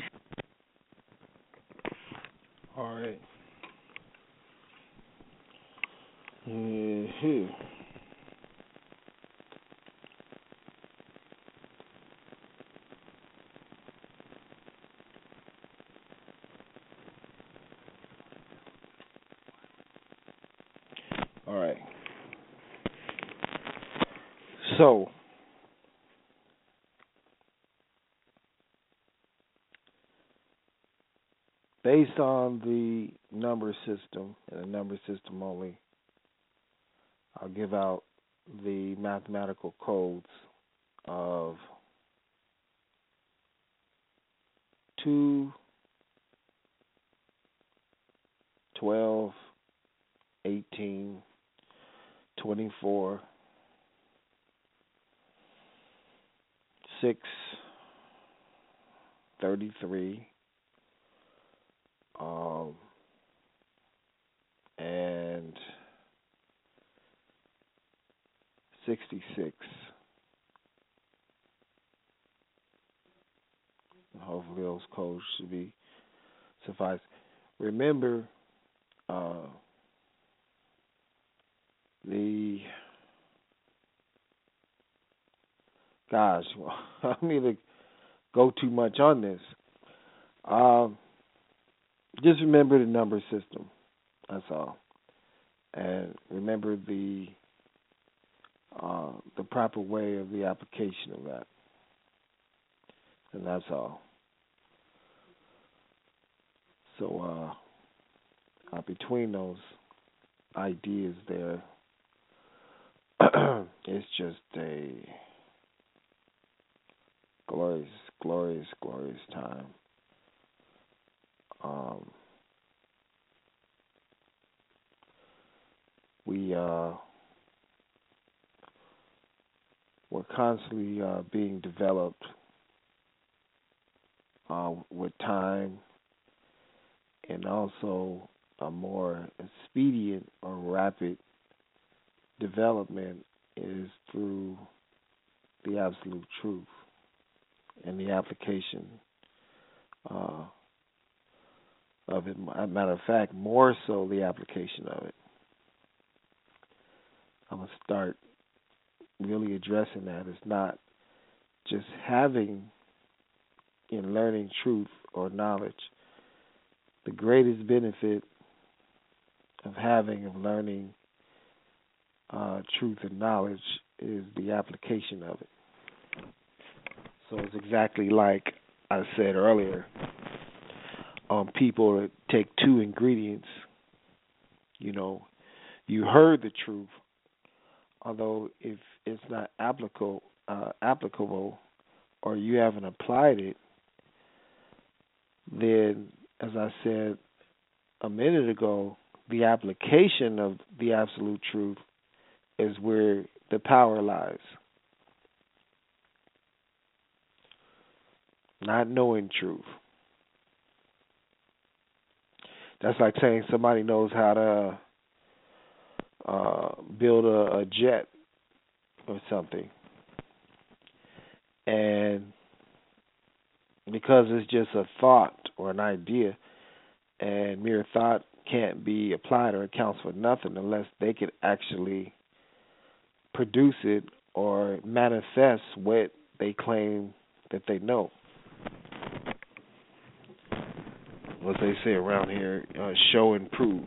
All right. Mm-hmm. All right. So, based on the number system and the number system only, I'll give out the mathematical codes of two, twelve, eighteen, twenty-four, six, thirty-three, um, and sixty-six. hopefully those codes should be suffice. Remember, uh, the gosh, well, I don't need to go too much on this. Um, just remember the number system. That's all, and remember the uh, the proper way of the application of that, and that's all. So, uh, uh, between those ideas there, it's just a glorious, glorious, glorious time. Um, we uh, we're constantly uh, being developed uh, with time, and also a more expedient or rapid development is through the absolute truth and the application uh, of it. As a matter of fact, more so the application of it. I'm going to start really addressing that. It's not just having in learning truth or knowledge. The greatest benefit of having, of learning uh, truth and knowledge is the application of it. So it's exactly like I said earlier, um, people that take two ingredients, you know, you heard the truth, although if it's not applicable, uh, applicable or you haven't applied it, then, as I said a minute ago, the application of the absolute truth is where the power lies. Not knowing truth. That's like saying somebody knows how to uh, build a, a jet or something, and because it's just a thought or an idea, and mere thought can't be applied or accounts for nothing unless they could actually produce it or manifest what they claim that they know. What they say around here, uh, show and prove.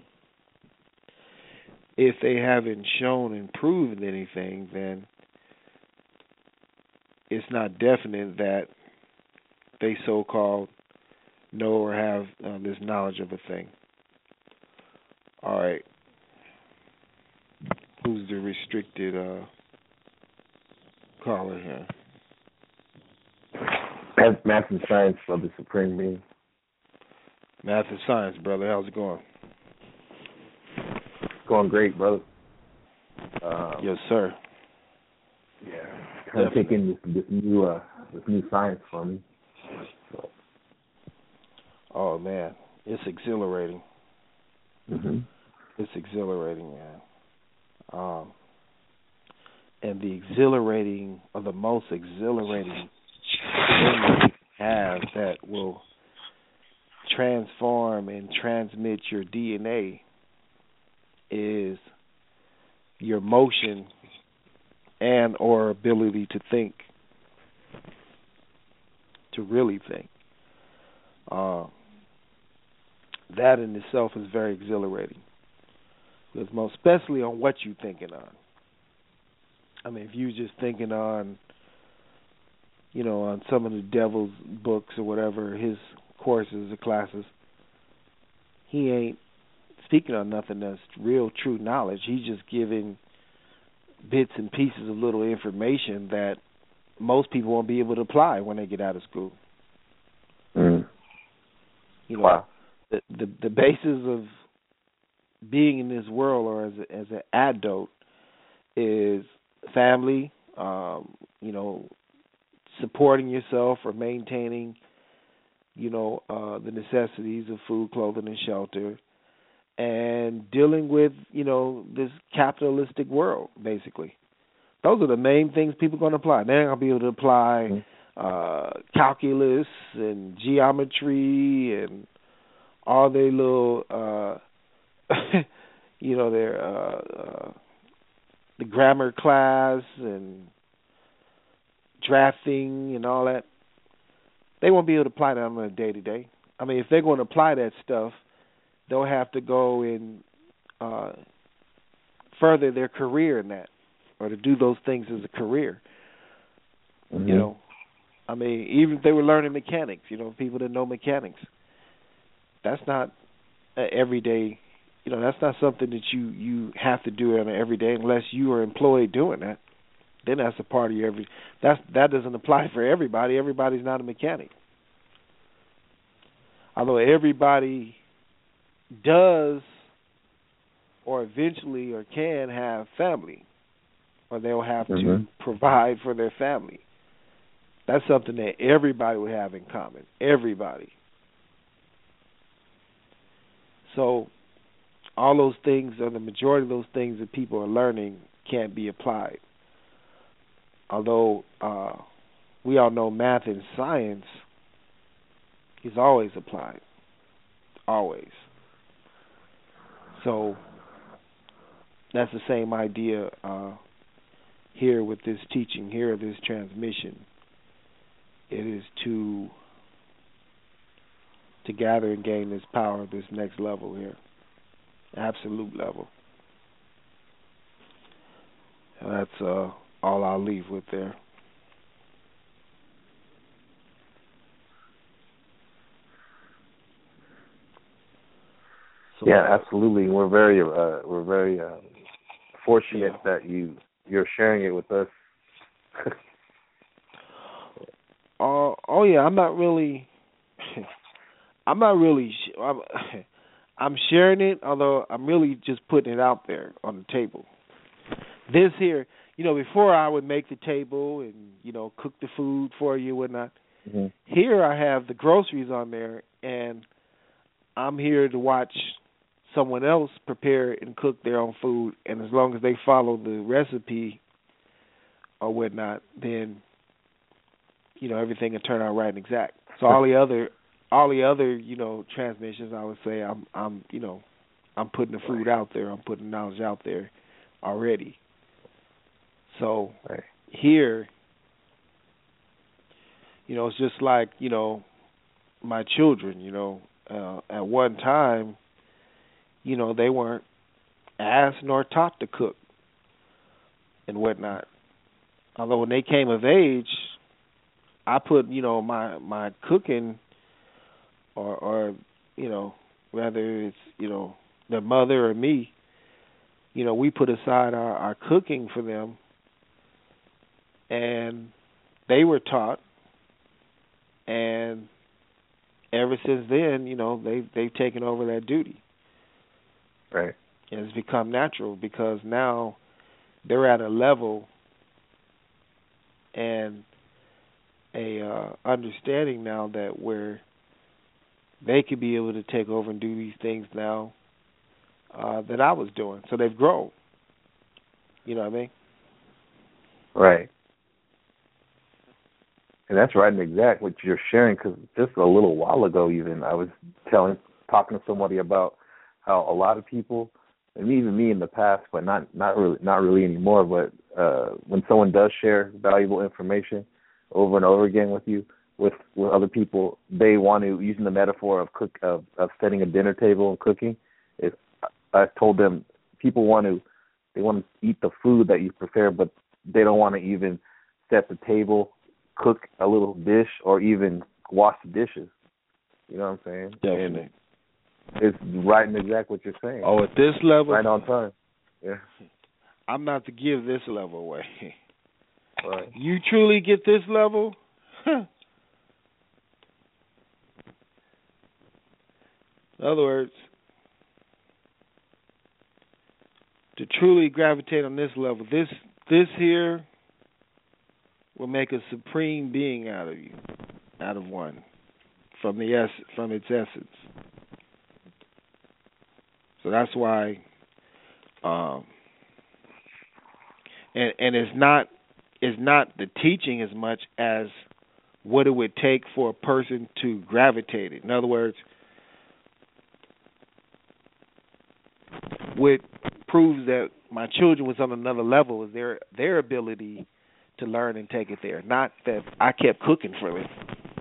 If they haven't shown and proven anything, then it's not definite that they so-called know or have uh, this knowledge of a thing. All right. Who's the restricted uh, caller here? Math and Science for the Supreme Being. Math and Science, brother. How's it going? Going great, brother. Um, yes, sir. Yeah. Kind of taking this, this new uh, this new science for me. So. Oh man, it's exhilarating. Mm-hmm. It's exhilarating, man. Um, and the exhilarating, or the most exhilarating thing that you have that will transform and transmit your D N A is your motion and or ability to think, to really think. Uh, that in itself is very exhilarating. Because most especially on what you're thinking on. I mean, if you're just thinking on, you know, on some of the devil's books or whatever, his courses or classes, he ain't speaking on nothing that's real, true knowledge. He's just giving bits and pieces of little information that most people won't be able to apply when they get out of school. Mm. You know, wow. the, the the basis of being in this world, or as a, as an adult, is family. Um, you know, supporting yourself or maintaining, you know, uh, the necessities of food, clothing, and shelter, and dealing with, you know, this capitalistic world, basically. Those are the main things people are going to apply. They're not going to be able to apply uh, calculus and geometry and all their little, uh, you know, their uh, uh, the grammar class and drafting and all that. They won't be able to apply that on a day to day. I mean, if they're going to apply that stuff, they'll have to go and uh, further their career in that, or to do those things as a career. Mm-hmm. You know, I mean, even if they were learning mechanics, you know, people that know mechanics, that's not a everyday. You know, that's not something that you, you have to do on an everyday unless you are employed doing that. Then that's a part of your every. That's that doesn't apply for everybody. Everybody's not a mechanic. Although everybody does, or eventually, or can have family, or they'll have mm-hmm. to provide for their family. That's something that everybody would have in common. Everybody. So, all those things, or the majority of those things that people are learning, can't be applied. Although uh, we all know math and science is always applied. Always. So that's the same idea uh, here with this teaching, here, this transmission. It is to to gather and gain this power, this next level here. Absolute level. And that's uh, all I'll leave with there. So, yeah, absolutely. We're very, uh, we're very uh, fortunate yeah. that you you're sharing it with us. uh, oh yeah, I'm not really. I'm not really. I'm, I'm sharing it, although I'm really just putting it out there on the table. This here, you know, before I would make the table and, you know, cook the food for you and whatnot. Mm-hmm. Here I have the groceries on there, and I'm here to watch someone else prepare and cook their own food, and as long as they follow the recipe or whatnot, then, you know, everything will turn out right and exact. So all the other, all the other, you know, transmissions, I would say, I'm, I'm, you know, I'm putting the food out there, I'm putting knowledge out there already. So right. Here, you know, it's just like, you know, my children, you know, uh, at one time, you know, they weren't asked nor taught to cook and whatnot. Although when they came of age, I put, you know, my, my cooking or, or, you know, whether it's, you know, their mother or me, you know, we put aside our, our cooking for them, and they were taught, and ever since then, you know, they they've taken over that duty. Right. And it's become natural because now they're at a level and a uh, understanding now that where they could be able to take over and do these things now uh, that I was doing. So they've grown. You know what I mean? Right. And that's right and exact what you're sharing, because just a little while ago even I was telling, talking to somebody about how a lot of people, and even me in the past, but not not really not really anymore, but uh, when someone does share valuable information over and over again with you, with, with other people, they want to, using the metaphor of cook of, of setting a dinner table and cooking, is I told them people want to they want to eat the food that you prepare, but they don't want to even set the table, cook a little dish, or even wash the dishes. You know what I'm saying? Definitely. And it's right and exact what you're saying. Oh, at this level? Right on time. Yeah. I'm not to give this level away. Right. You truly get this level? In other words, to truly gravitate on this level, this this here will make a supreme being out of you, out of one, from the es- from its essence. So that's why, um, and and it's not it's not the teaching as much as what it would take for a person to gravitate it. In other words, what proves that my children was on another level is their their ability to learn and take it there. Not that I kept cooking for them.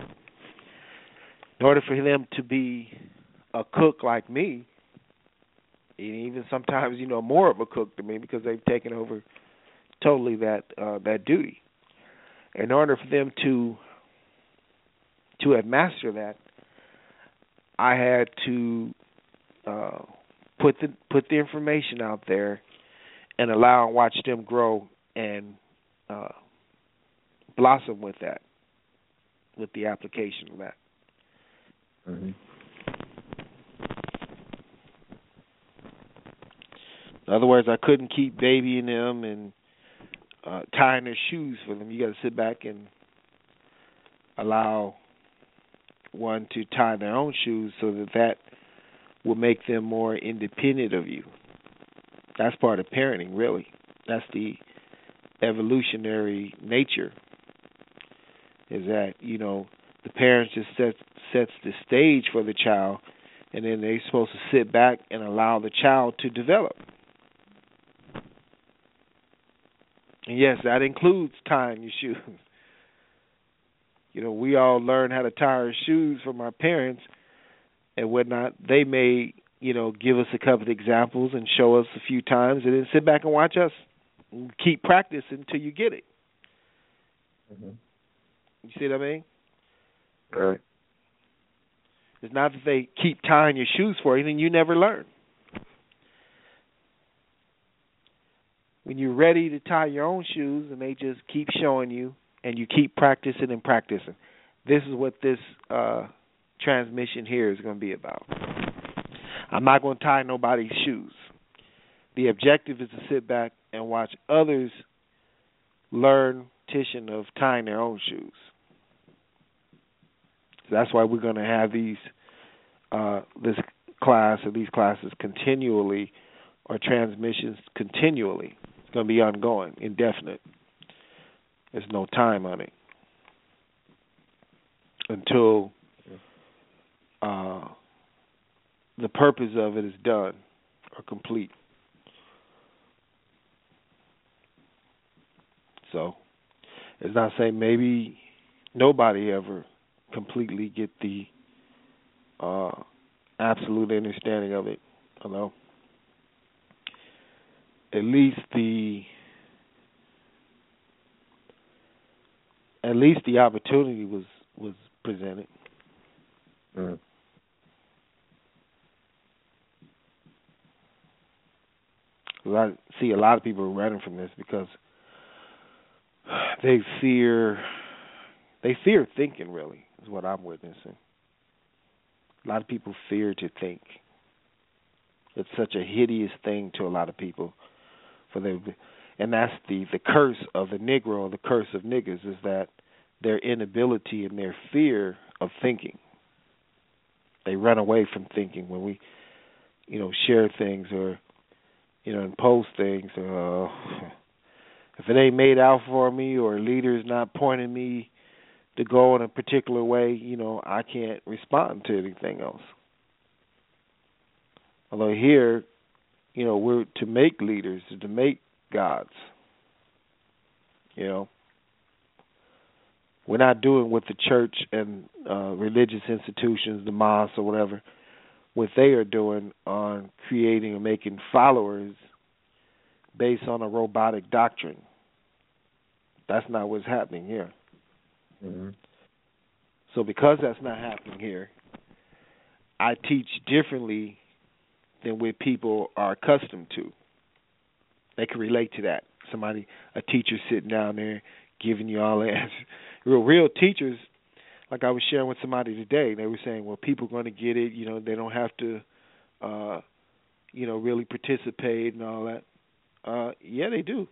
In order for them to be a cook like me, and even sometimes, you know, more of a cook than me because they've taken over totally that uh, that duty. In order for them to to have mastered that, I had to uh, put the put the information out there and allow and watch them grow and uh, blossom with that, with the application of that. Mm-hmm. In other words, I couldn't keep babying them and uh, tying their shoes for them. You got to sit back and allow one to tie their own shoes so that that will make them more independent of you. That's part of parenting, really. That's the evolutionary nature, is that, you know, the parents just set, sets the stage for the child, and then they're supposed to sit back and allow the child to develop. And yes, that includes tying your shoes. You know, we all learn how to tie our shoes from our parents and whatnot. They may, you know, give us a couple of examples and show us a few times, and then sit back and watch us and keep practicing until you get it. Mm-hmm. You see what I mean? Right. It's not that they keep tying your shoes for you and you never learn. When you're ready to tie your own shoes and they just keep showing you and you keep practicing and practicing, this is what this uh, transmission here is going to be about. I'm not going to tie nobody's shoes. The objective is to sit back and watch others learn petition of tying their own shoes. So that's why we're going to have these uh, this class or these classes continually, or transmissions continually. It's going to be ongoing, indefinite. There's no time on it until uh, the purpose of it is done or complete. So it's not saying maybe nobody ever completely get the uh, absolute understanding of it. You know, at least the at least the opportunity was was presented. Mm. I see a lot of people running from this because they fear they fear thinking, really, is what I'm witnessing. A lot of people fear to think. It's such a hideous thing to a lot of people. For them, and that's the, the curse of the Negro, the curse of niggas, is that their inability and their fear of thinking. They run away from thinking when we, you know, share things or, you know, and post things. Uh, if it ain't made out for me or a leader's not pointing me to go in a particular way, you know, I can't respond to anything else. Although here, you know, we're to make leaders, to make gods. You know, we're not doing what the church and uh, religious institutions, the mosques or whatever, what they are doing on creating or making followers based on a robotic doctrine. That's not what's happening here. Mm-hmm. So because that's not happening here, I teach differently than what people are accustomed to. They can relate to that. Somebody, a teacher sitting down there giving you all the answers. Real, real teachers, like I was sharing with somebody today, they were saying, well, people are going to get it. You know, they don't have to, uh, you know, really participate and all that. Uh, yeah, they do.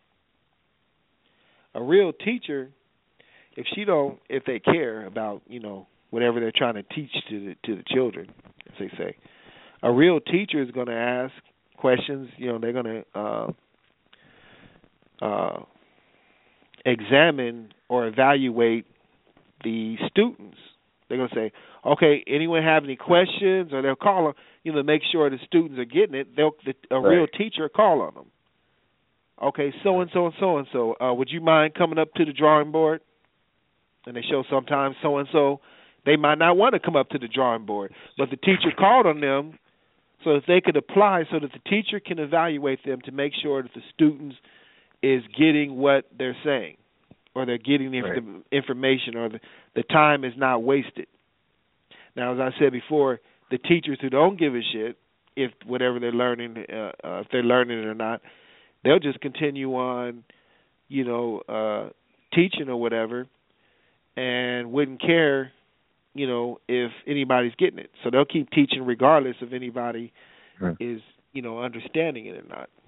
A real teacher, if she don't, if they care about, you know, whatever they're trying to teach to the, to the children, as they say, a real teacher is going to ask questions. You know, they're going to uh, uh, examine or evaluate the students. They're going to say, okay, anyone have any questions? Or they'll call them, you know, to make sure the students are getting it. They'll the, a right. real teacher will call on them. Okay, so-and-so and so-and-so, uh, would you mind coming up to the drawing board? And they show sometimes so-and-so, they might not want to come up to the drawing board, but the teacher called on them so that they could apply, so that the teacher can evaluate them to make sure that the students is getting what they're saying, or they're getting the right. information, or the, the time is not wasted. Now, as I said before, the teachers who don't give a shit if whatever they're learning, uh, uh, if they're learning it or not, they'll just continue on, you know, uh, teaching or whatever, and wouldn't care, you know, if anybody's getting it. So they'll keep teaching regardless if anybody right. is, you know, understanding it or not.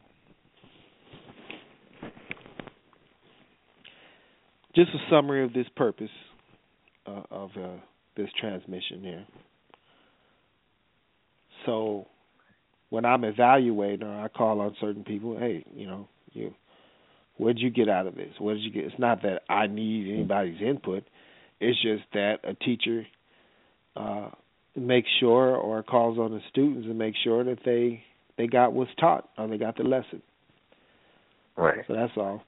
Just a summary of this purpose uh, of uh, this transmission here. So when I'm evaluating, or I call on certain people, hey, you know, you, what did you get out of this? What did you get? It's not that I need anybody's input. It's just that a teacher uh, makes sure, or calls on the students and makes sure that they they got what's taught, or they got the lesson. Right. So that's all.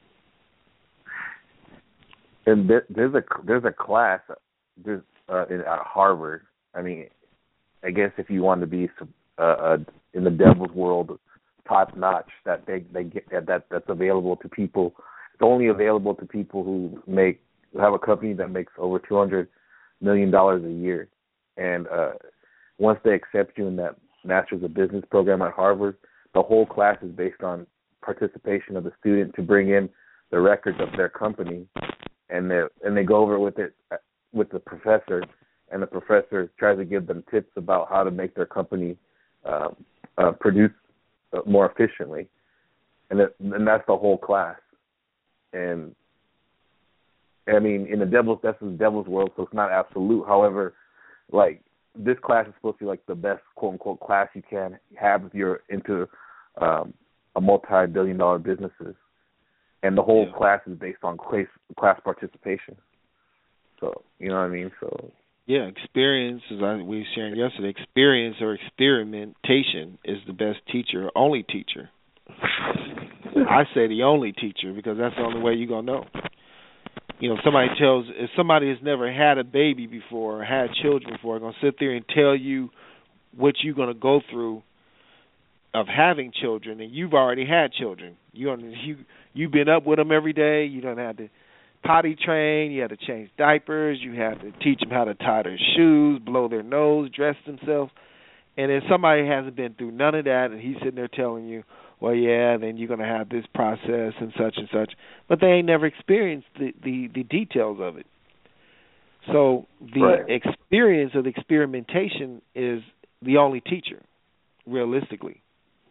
And there, there's a there's a class there's, uh, in, at Harvard. I mean, I guess if you want to be uh, uh, in the devil's world, top notch, that they they get that that's available to people. It's only available to people who make who have a company that makes over two hundred million dollars a year. And uh, once they accept you in that Masters of Business program at Harvard, the whole class is based on participation of the student to bring in the records of their company, and they and they go over with it with the professor, and the professor tries to give them tips about how to make their company uh, uh, produce more efficiently, and it, and that's the whole class. And I mean, in the devil's that's the devil's world, so it's not absolute. However, like this class is supposed to be like the best quote unquote class you can have if you're into um, a multi-billion dollar businesses, and the whole yeah. class is based on class class participation. So you know what I mean. So yeah, experience, as I, we were sharing yesterday, experience or experimentation is the best teacher, only teacher. I say the only teacher because that's the only way you're gonna know. You know, if somebody tells, if somebody has never had a baby before or had children before, going to sit there and tell you what you're going to go through of having children, and you've already had children. You you you've been up with them every day. You don't have to potty train. You had to change diapers. You had to teach them how to tie their shoes, blow their nose, dress themselves. And if somebody hasn't been through none of that, and he's sitting there telling you, well, yeah, then you're going to have this process and such and such. But they ain't never experienced the, the, the details of it. So the right. experience of the experimentation is the only teacher, realistically.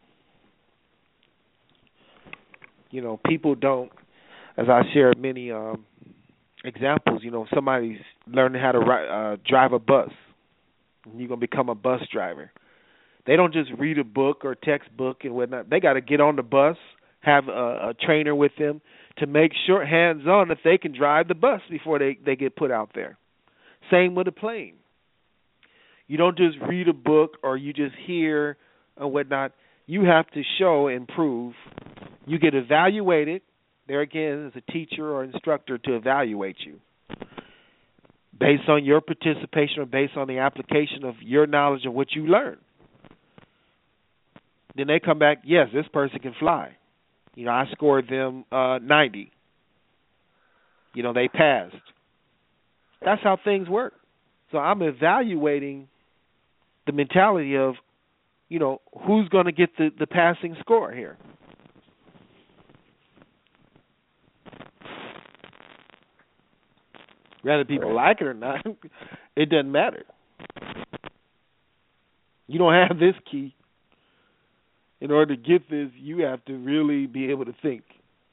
You know, people don't, as I shared many um, examples, you know, somebody's learning how to uh, drive a bus, and you're going to become a bus driver. They don't just read a book or textbook and whatnot. They got to get on the bus, have a, a trainer with them to make sure, hands-on, that they can drive the bus before they, they get put out there. Same with a plane. You don't just read a book or you just hear or whatnot. You have to show and prove. You get evaluated. There again is a teacher or instructor to evaluate you based on your participation or based on the application of your knowledge of what you learn. Then they come back, yes, this person can fly. You know, I scored them uh, ninety. You know, they passed. That's how things work. So I'm evaluating the mentality of, you know, who's going to get the, the passing score here. Whether people like it or not, it doesn't matter. You don't have this key. In order to get this, you have to really be able to think.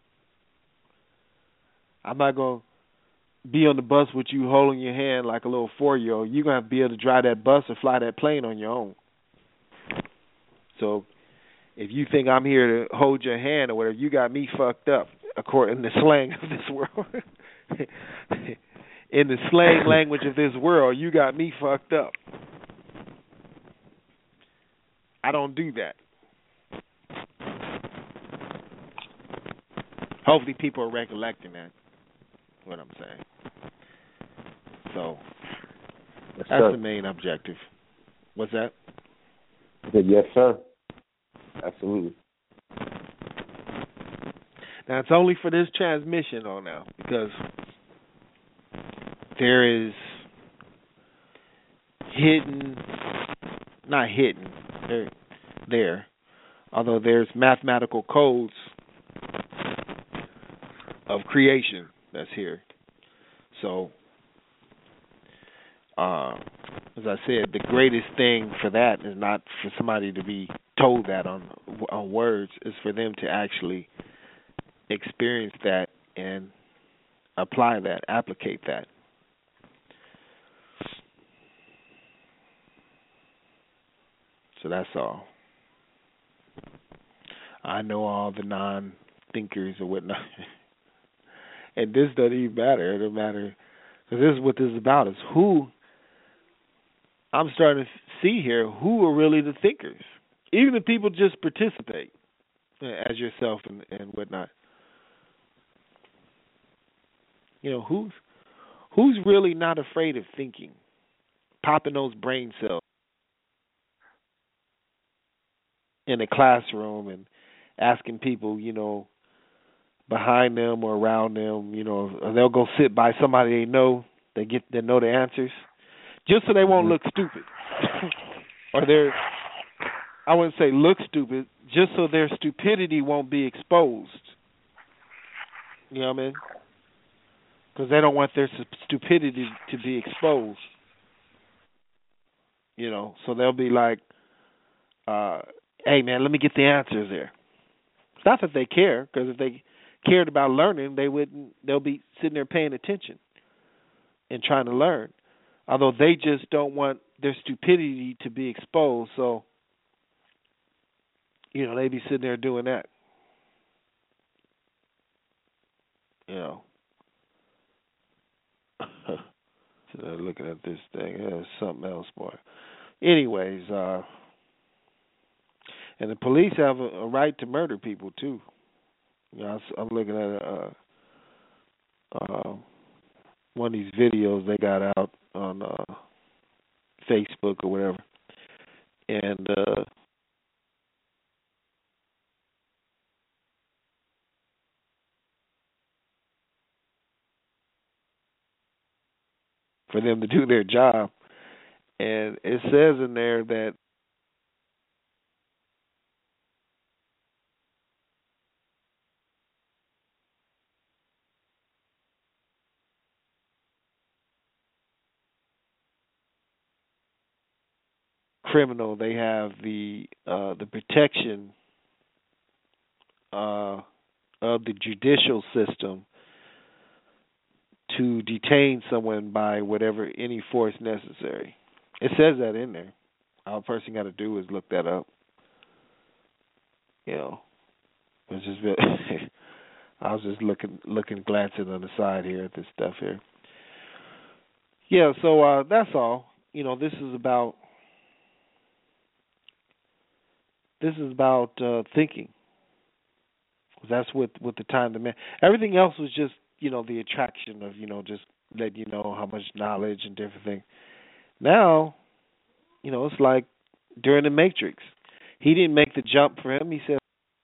I'm not going to be on the bus with you holding your hand like a little four-year-old. You're going to have to be able to drive that bus or fly that plane on your own. So if you think I'm here to hold your hand or whatever, you got me fucked up, according to the slang of this world. in the slang language of this world, you got me fucked up. I don't do that. Hopefully people are recollecting that, what I'm saying. So, Yes, that's sir. the main objective. What's that? I said, yes, sir. Absolutely. Now, it's only for this transmission on now, because there is hidden, not hidden, there, there, although there's mathematical codes of creation that's here. So, uh, as I said, the greatest thing for that is not for somebody to be told that on on words, is for them to actually experience that and apply that, applicate that. So that's all. I know all the non-thinkers or whatnot. And this doesn't even matter. It doesn't matter. Because this is what this is about, is who, I'm starting to see here, who are really the thinkers. Even the people just participate, as yourself and, and whatnot. You know, who's who's really not afraid of thinking, popping those brain cells in a classroom and asking people, you know, behind them or around them, you know, or they'll go sit by somebody they know, they get they know the answers, just so they won't look stupid. Or they're, I wouldn't say look stupid, just so their stupidity won't be exposed. You know what I mean? Because they don't want their stupidity to be exposed. You know, so they'll be like, uh, hey, man, let me get the answers there. It's not that they care, because if they cared about learning, they wouldn't. They'll be sitting there paying attention and trying to learn. Although they just don't want their stupidity to be exposed, so you know they be sitting there doing that. You know. So they're looking at this thing. Yeah, there's something else more. Anyways, uh, and the police have a, a right to murder people too. You know, I'm looking at uh, uh, one of these videos they got out on uh, Facebook or whatever, and uh, for them to do their job, and it says in there that criminal, they have the uh, the protection uh, of the judicial system to detain someone by whatever any force necessary. It says that in there. All a person got to do is look that up. You know, it's just I was just looking, looking, glancing on the side here at this stuff here. Yeah, so uh, that's all. You know, this is about this is about uh, thinking. That's what what the time demand. Everything else was just, you know, the attraction of, you know, just letting you know how much knowledge and different things. Now, you know, it's like during the Matrix. He didn't make the jump for him. He said,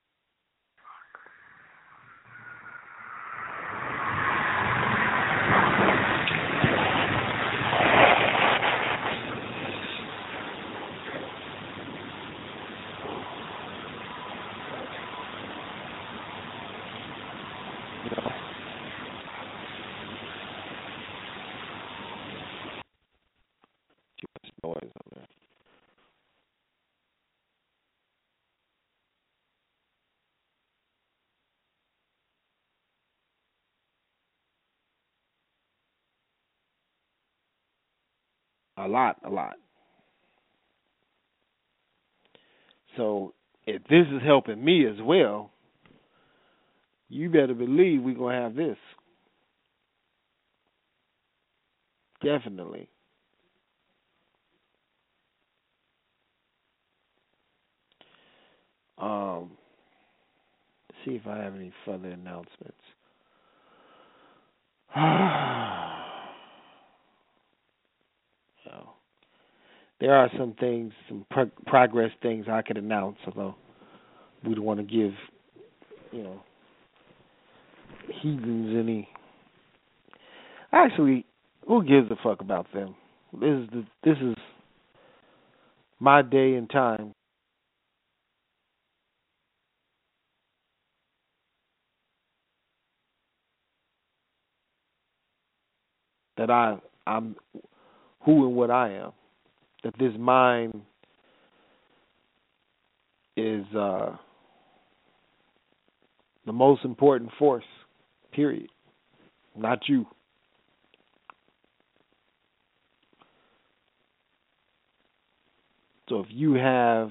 noise on there. A lot, a lot. So if this is helping me as well, you better believe we're going to have this. Definitely. Um, see if I have any further announcements. So, there are some things, some pro- progress things I could announce, although we don't want to give, you know, heathens any. Actually, who gives a fuck about them? This is the, this is my day and time. That I I'm who and what I am. That this mind is uh, the most important force. Period. Not you. So if you have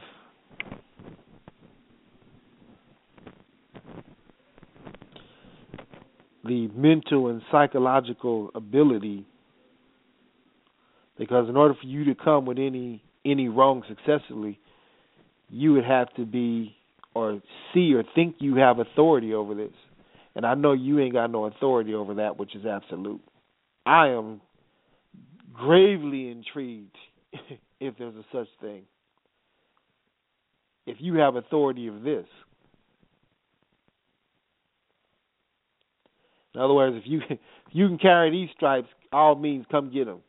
the mental and psychological ability, because in order for you to come with any any wrong successfully, you would have to be or see or think you have authority over this. And I know you ain't got no authority over that which is absolute. I am gravely intrigued if there's a such thing. If you have authority of this. In other words, if you if you can carry these stripes, all means come get them.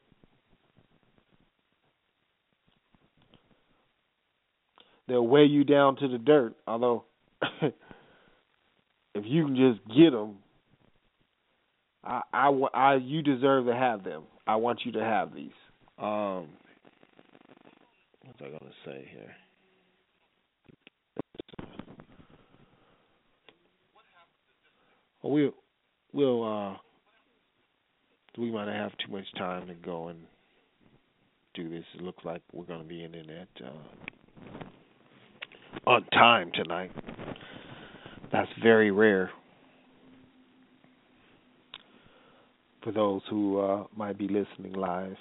They'll weigh you down to the dirt. Although, if you can just get them, I, I, I, you deserve to have them. I want you to have these. Um, what's I gonna say here? Well, we'll, we'll uh, we might have too much time to go and do this. It looks like we're going to be in it uh, on time tonight. That's very rare for those who uh, might be listening live.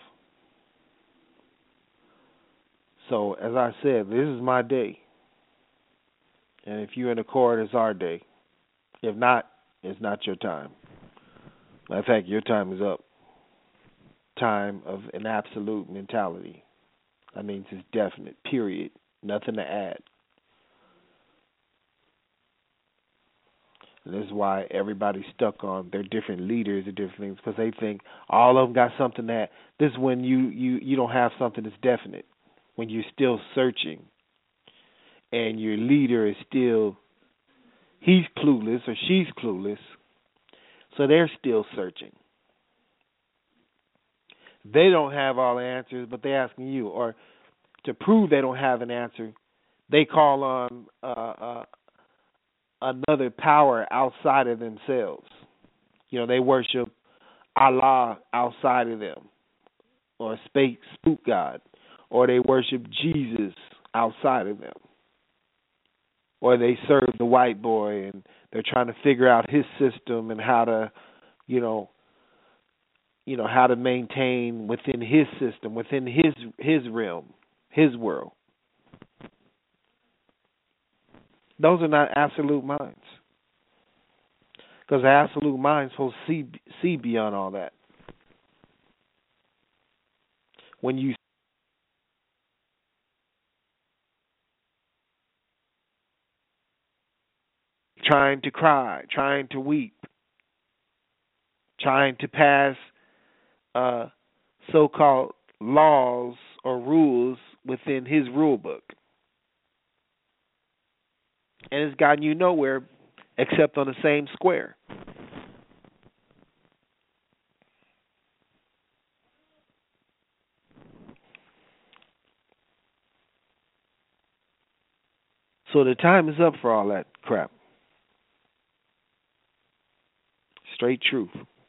So, as I said, this is my day. And if you're in accord, it's our day. If not, it's not your time. Matter of fact, your time is up. Time of an absolute mentality. That means it's definite, period. Nothing to add. And this is why everybody's stuck on their different leaders and different things, because they think all of them got something that, this is when you, you, you don't have something that's definite, when you're still searching and your leader is still, he's clueless or she's clueless, so they're still searching. They don't have all the answers, but they're asking you. Or to prove they don't have an answer, they call on uh, uh, another power outside of themselves. You know, they worship Allah outside of them, or a spook god, or they worship Jesus outside of them. Or they serve the white boy and they're trying to figure out his system and how to, you know, you know, how to maintain within his system, within his his realm, his world. Those are not absolute minds. Because the absolute mind is supposed to see, see beyond all that. When you trying to cry, trying to weep, trying to pass uh, so-called laws or rules within his rule book. And it's gotten you nowhere except on the same square. So the time is up for all that crap. Straight truth.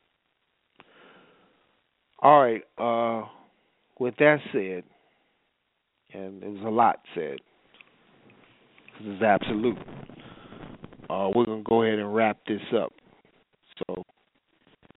All right. Uh, with that said, and there was a lot said, this is absolute. Uh, we're going to go ahead and wrap this up.